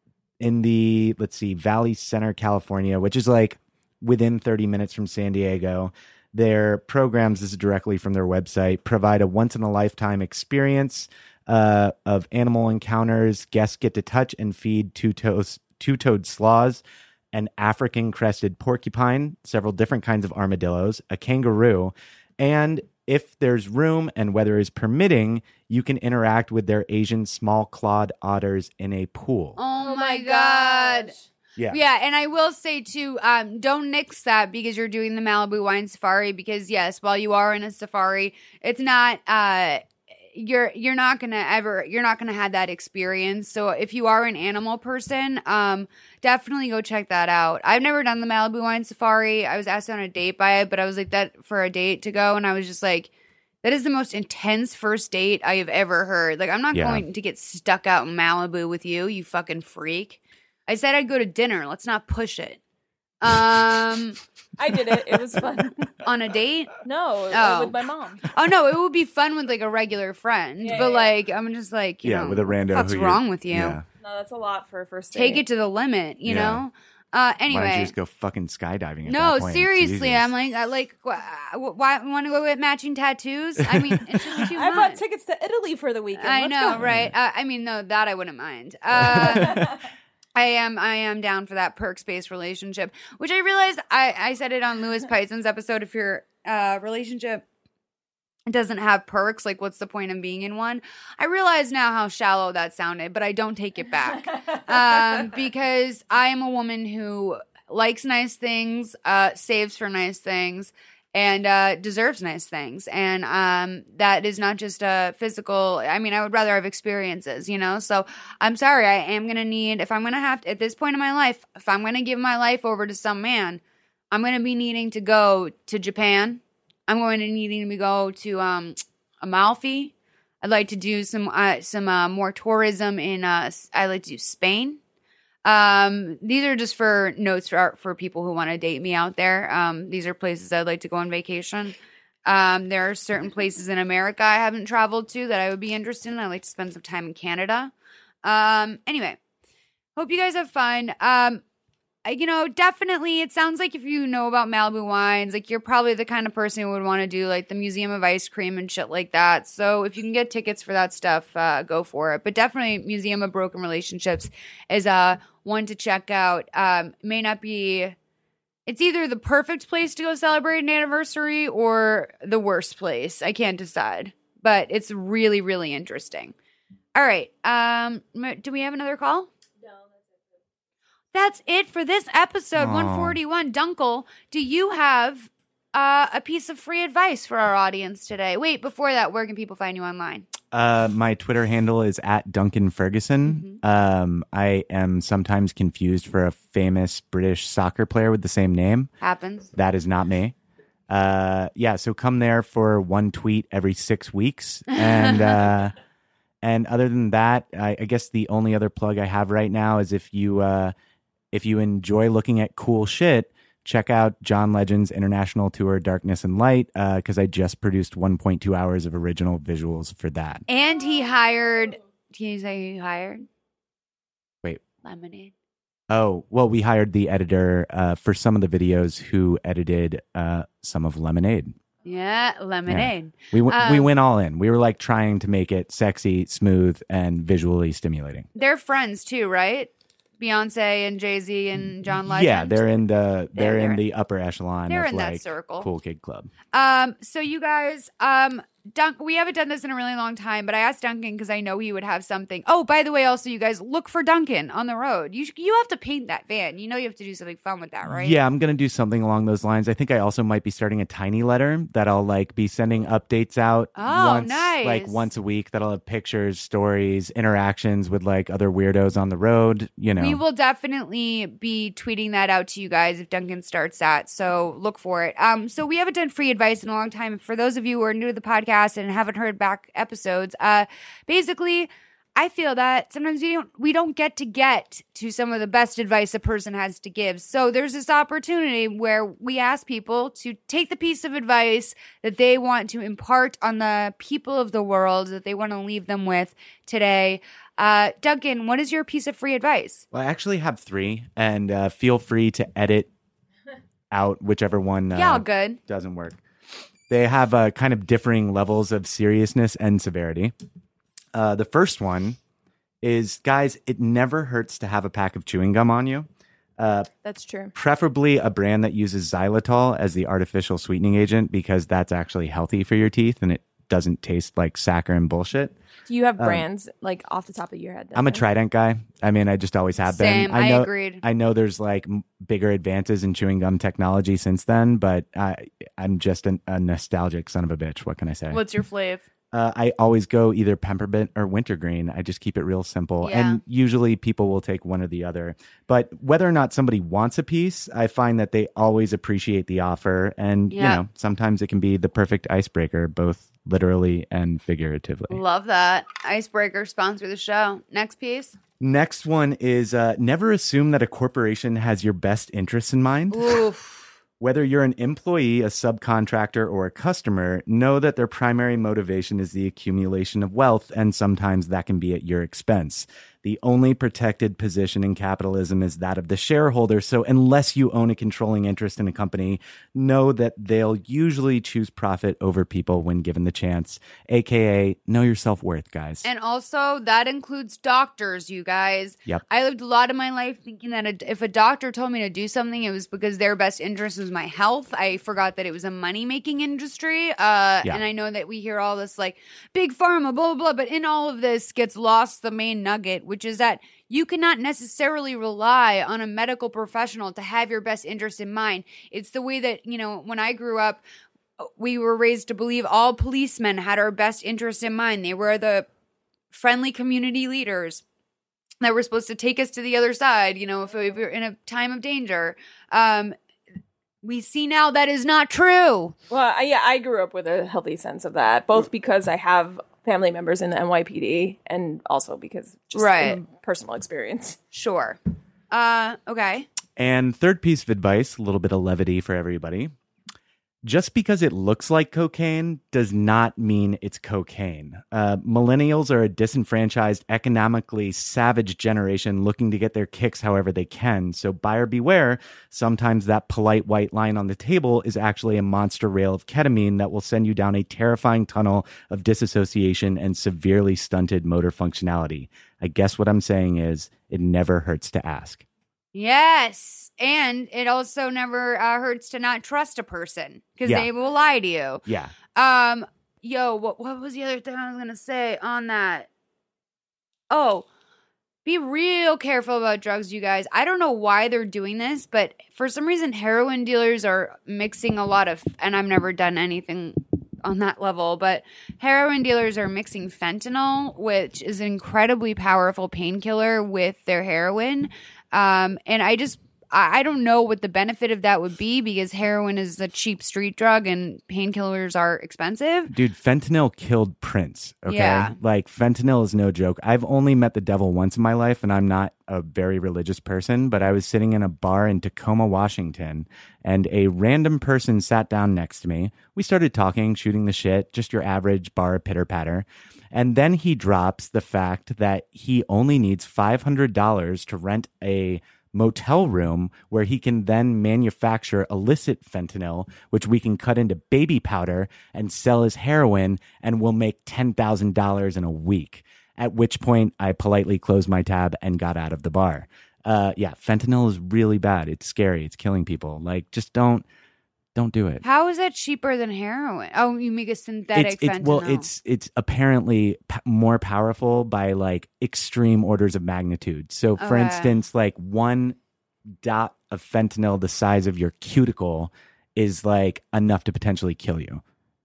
in the, let's see, Valley Center, California, which is like within thirty minutes from San Diego. Their programs, this is directly from their website, provide a once in a lifetime experience uh, of animal encounters. Guests get to touch and feed two-toed, two-toed sloths, an African crested porcupine, several different kinds of armadillos, a kangaroo, and if there's room and weather is permitting, you can interact with their Asian small clawed otters in a pool. Oh, my God. Yeah. Yeah, and I will say too, um, don't nix that because you're doing the Malibu Wine Safari. Because yes, while you are in a safari, it's not uh, you're you're not gonna ever you're not gonna have that experience. So if you are an animal person, um, definitely go check that out. I've never done the Malibu Wine Safari. I was asked on a date by it, but I was like that for a date to go, and I was just like, that is the most intense first date I have ever heard. Like, I'm not Yeah. going to get stuck out in Malibu with you, you fucking freak. I said I'd go to dinner. Let's not push it. Um, I did it. It was fun. on a date? No, Oh. with my mom. Oh no, it would be fun with like a regular friend. Yeah, but yeah. like, I'm just like, you Yeah, know, with a rando. What's who you're- wrong with you? Yeah. No, that's a lot for a first date. Take it to the limit. You Yeah. know. Uh, Why don't you anyway. just go fucking skydiving at No, that point? seriously, Jesus. I'm like, I like, wh- why want to go get matching tattoos? I mean, it's just too I much. bought tickets to Italy for the weekend. I Let's know, go. right? Uh, I mean, no, that I wouldn't mind. Uh, I am, I am down for that perks-based relationship, which I realized I, I said it on Louis Pison's episode. If your uh, relationship doesn't have perks, like what's the point of being in one? I realize now how shallow that sounded, but I don't take it back um, because I am a woman who likes nice things, uh, saves for nice things. and uh, deserves nice things. And um, that is not just a physical. I mean, I would rather have experiences, you know? So I'm sorry. I am going to need, if I'm going to have to, at this point in my life, if I'm going to give my life over to some man, I'm going to be needing to go to Japan. I'm going to needing to go to um, Amalfi. I'd like to do some uh, some uh, more tourism in, uh, I like to do Spain. Um, these are just for notes for for people who want to date me out there. Um, these are places I'd like to go on vacation. Um, there are certain places in America I haven't traveled to that I would be interested in. I'd like to spend some time in Canada. Um, anyway, hope you guys have fun. Um, I, you know, definitely, it sounds like if you know about Malibu wines, like you're probably the kind of person who would want to do like the Museum of Ice Cream and shit like that. So if you can get tickets for that stuff, uh, go for it. But definitely Museum of Broken Relationships is uh, one to check out. Um, may not be, it's either the perfect place to go celebrate an anniversary or the worst place. I can't decide, but it's really, really interesting. All right. Um, do we have another call? That's it for this episode, Aww. one forty-one. Dunkel, do you have uh, a piece of free advice for our audience today? Wait, before that, where can people find you online? Uh, my Twitter handle is at Duncan Ferguson. Mm-hmm. Um, I am sometimes confused for a famous British soccer player with the same name. Happens. That is not me. Uh, yeah, so come there for one tweet every six weeks. And uh, and other than that, I, I guess the only other plug I have right now is if you... Uh, If you enjoy looking at cool shit, check out John Legend's international tour, Darkness and Light, because uh, I just produced one point two hours of original visuals for that. And he hired, can you say he hired? Wait. Lemonade. Oh, well, we hired the editor uh, for some of the videos who edited uh, some of Lemonade. Yeah, Lemonade. Yeah. We, w- um, we went all in. We were like trying to make it sexy, smooth, and visually stimulating. They're friends too, right? Beyonce and Jay-Z and John Legend. Yeah, they're in the they're, They're- in the upper echelon they're of in that like circle. Cool Kid Club. Um, so you guys, um, Dunk, we haven't done this in a really long time, but I asked Duncan because I know he would have something. Oh, by the way, also you guys look for Duncan on the road. You you have to paint that van. You know you have to do something fun with that, right? Yeah, I'm gonna do something along those lines. I think I also might be starting a tiny letter that I'll like be sending updates out Oh, once, nice. like once a week. That'll have pictures, stories, interactions with like other weirdos on the road. You know, We will definitely be tweeting that out to you guys if Duncan starts that. So look for it. Um, so we haven't done free advice in a long time. For those of you who are new to the podcast and haven't heard back episodes, uh, basically, I feel that sometimes we don't we don't get to get to some of the best advice a person has to give. So there's this opportunity where we ask people to take the piece of advice that they want to impart on the people of the world that they want to leave them with today. Uh, Duncan, what is your piece of free advice? well, I actually have three, and uh, feel free to edit out whichever one uh, Yeah, all good. doesn't work. They have uh, kind of differing levels of seriousness and severity. Uh, the first one is, guys, it never hurts to have a pack of chewing gum on you. Uh, That's true. preferably a brand that uses xylitol as the artificial sweetening agent, because that's actually healthy for your teeth and it doesn't taste like saccharine bullshit. Do you have Um, brands like off the top of your head? I'm a Duncan? Trident guy. I mean, I just always have Same. been. I know, agreed. I know there's like m- bigger advances in chewing gum technology since then, but I, I'm just an, a nostalgic son of a bitch. What can I say? What's your flav? Uh, I always go either peppermint or wintergreen. I just keep it real simple. Yeah. And usually people will take one or the other. But whether or not somebody wants a piece, I find that they always appreciate the offer. And, Yeah. you know, sometimes it can be the perfect icebreaker, both literally and figuratively. Love that. Icebreaker, sponsor the show. Next piece. Next one is uh, never assume that a corporation has your best interests in mind. Oof. Whether you're an employee, a subcontractor, or a customer, know that their primary motivation is the accumulation of wealth, and sometimes that can be at your expense. The only protected position in capitalism is that of the shareholder. So unless you own a controlling interest in a company, know that they'll usually choose profit over people when given the chance, aka know your self-worth, guys. And also, that includes doctors, you guys. Yep. I lived a lot of my life thinking that a, if a doctor told me to do something, it was because their best interest was my health. I forgot that it was a money-making industry. Uh, Yeah. And I know that we hear all this, like, big pharma, blah, blah, blah. But in all of this gets lost the main nugget, which is that you cannot necessarily rely on a medical professional to have your best interest in mind. It's the way that, you know, when I grew up, we were raised to believe all policemen had our best interest in mind. They were the friendly community leaders that were supposed to take us to the other side, you know, if, if we're in a time of danger. Um, we see now that is not true. Well, I, yeah, I grew up with a healthy sense of that, both because I have family members in the N Y P D and also because just right. in personal experience. Sure. Uh, okay. And third piece of advice, a little bit of levity for everybody. Just because it looks like cocaine does not mean it's cocaine. Uh, millennials are a disenfranchised, economically savage generation looking to get their kicks however they can. So buyer beware. Sometimes that polite white line on the table is actually a monster rail of ketamine that will send you down a terrifying tunnel of disassociation and severely stunted motor functionality. I guess what I'm saying is it never hurts to ask. Yes. And it also never uh, hurts to not trust a person because Yeah. they will lie to you. Yeah. Um, yo, what what was the other thing I was gonna say on that? Oh, be real careful about drugs, you guys. I don't know why they're doing this, but for some reason, heroin dealers are mixing a lot of, and I've never done anything on that level, but heroin dealers are mixing fentanyl, which is an incredibly powerful painkiller, with their heroin. Um, and I just, I, I don't know what the benefit of that would be because heroin is a cheap street drug and painkillers are expensive. Dude, fentanyl killed Prince, okay? Yeah. Like, fentanyl is no joke. I've only met the devil once in my life, and I'm not a very religious person, but I was sitting in a bar in Tacoma, Washington, and a random person sat down next to me. We started talking, shooting the shit, just your average bar pitter-patter. And then he drops the fact that he only needs five hundred dollars to rent a motel room where he can then manufacture illicit fentanyl, which we can cut into baby powder and sell as heroin, and we'll make ten thousand dollars in a week. At which point I politely closed my tab and got out of the bar. Uh, yeah, fentanyl is really bad. It's scary. It's killing people. Like, just don't, don't do it. How is that cheaper than heroin? Oh, you make a synthetic It's, it's fentanyl. well, it's it's apparently p- more powerful by like extreme orders of magnitude. So, for Okay. instance, like one dot of fentanyl the size of your cuticle is like enough to potentially kill you.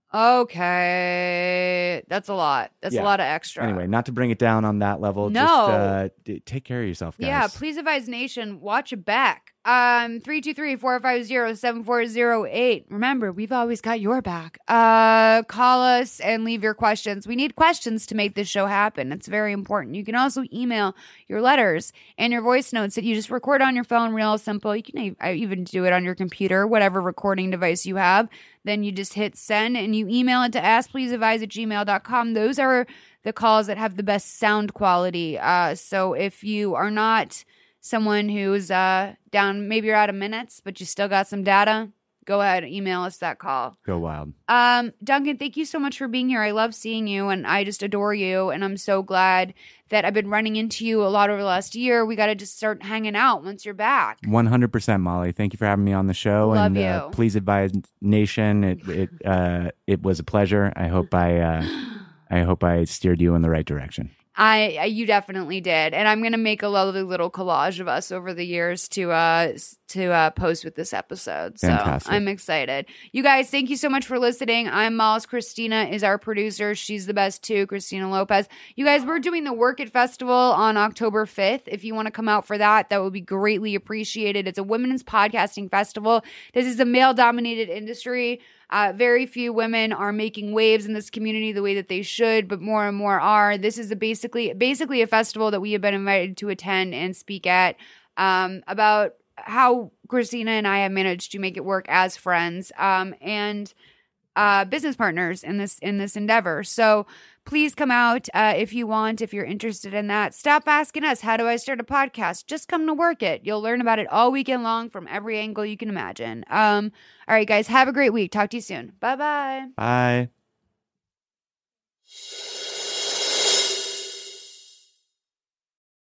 Okay. That's a lot. That's Yeah. a lot of extra. Anyway, not to bring it down on that level. No. Just uh, d- take care of yourself, guys. Yeah, please advise Nation, watch it back. Um, three two three, four five zero, seven four zero eight. Remember, we've always got your back. Uh, call us and leave your questions. We need questions to make this show happen. It's very important. You can also email your letters and your voice notes that you just record on your phone, real simple. You can e- even do it on your computer, whatever recording device you have. Then you just hit send and you email it to askpleaseadvise at gmail dot com. Those are the calls that have the best sound quality. Uh, so if you are not someone who's uh, down, maybe you're out of minutes, but you still got some data, go ahead and email us that call. Go wild. Um, Duncan, thank you so much for being here. I love seeing you and I just adore you. And I'm so glad that I've been running into you a lot over the last year. We got to just start hanging out once you're back. one hundred percent, Molly. Thank you for having me on the show. Love and uh, you. please advise Nation. It it uh, it was a pleasure. I hope I uh, I hope I steered you in the right direction. I, I you definitely did, and I'm gonna make a lovely little collage of us over the years to uh s- to uh post with this episode. So Fantastic. I'm excited. You guys, thank you so much for listening. I'm Mollis. Christina is our producer. She's the best too, Christina Lopez. You guys, we're doing the Work It Festival on October fifth. If you want to come out for that, that would be greatly appreciated. It's a women's podcasting festival. This is a male-dominated industry. Uh, very few women are making waves in this community the way that they should, but more and more are. This is a basically basically a festival that we have been invited to attend and speak at um, about how Christina and I have managed to make it work as friends um, and uh, business partners in this in this endeavor. So please come out uh, if you want, if you're interested in that. Stop asking us, how do I start a podcast? Just come to Work It. You'll learn about it all weekend long from every angle you can imagine. Um, all right, guys, have a great week. Talk to you soon. Bye-bye. Bye.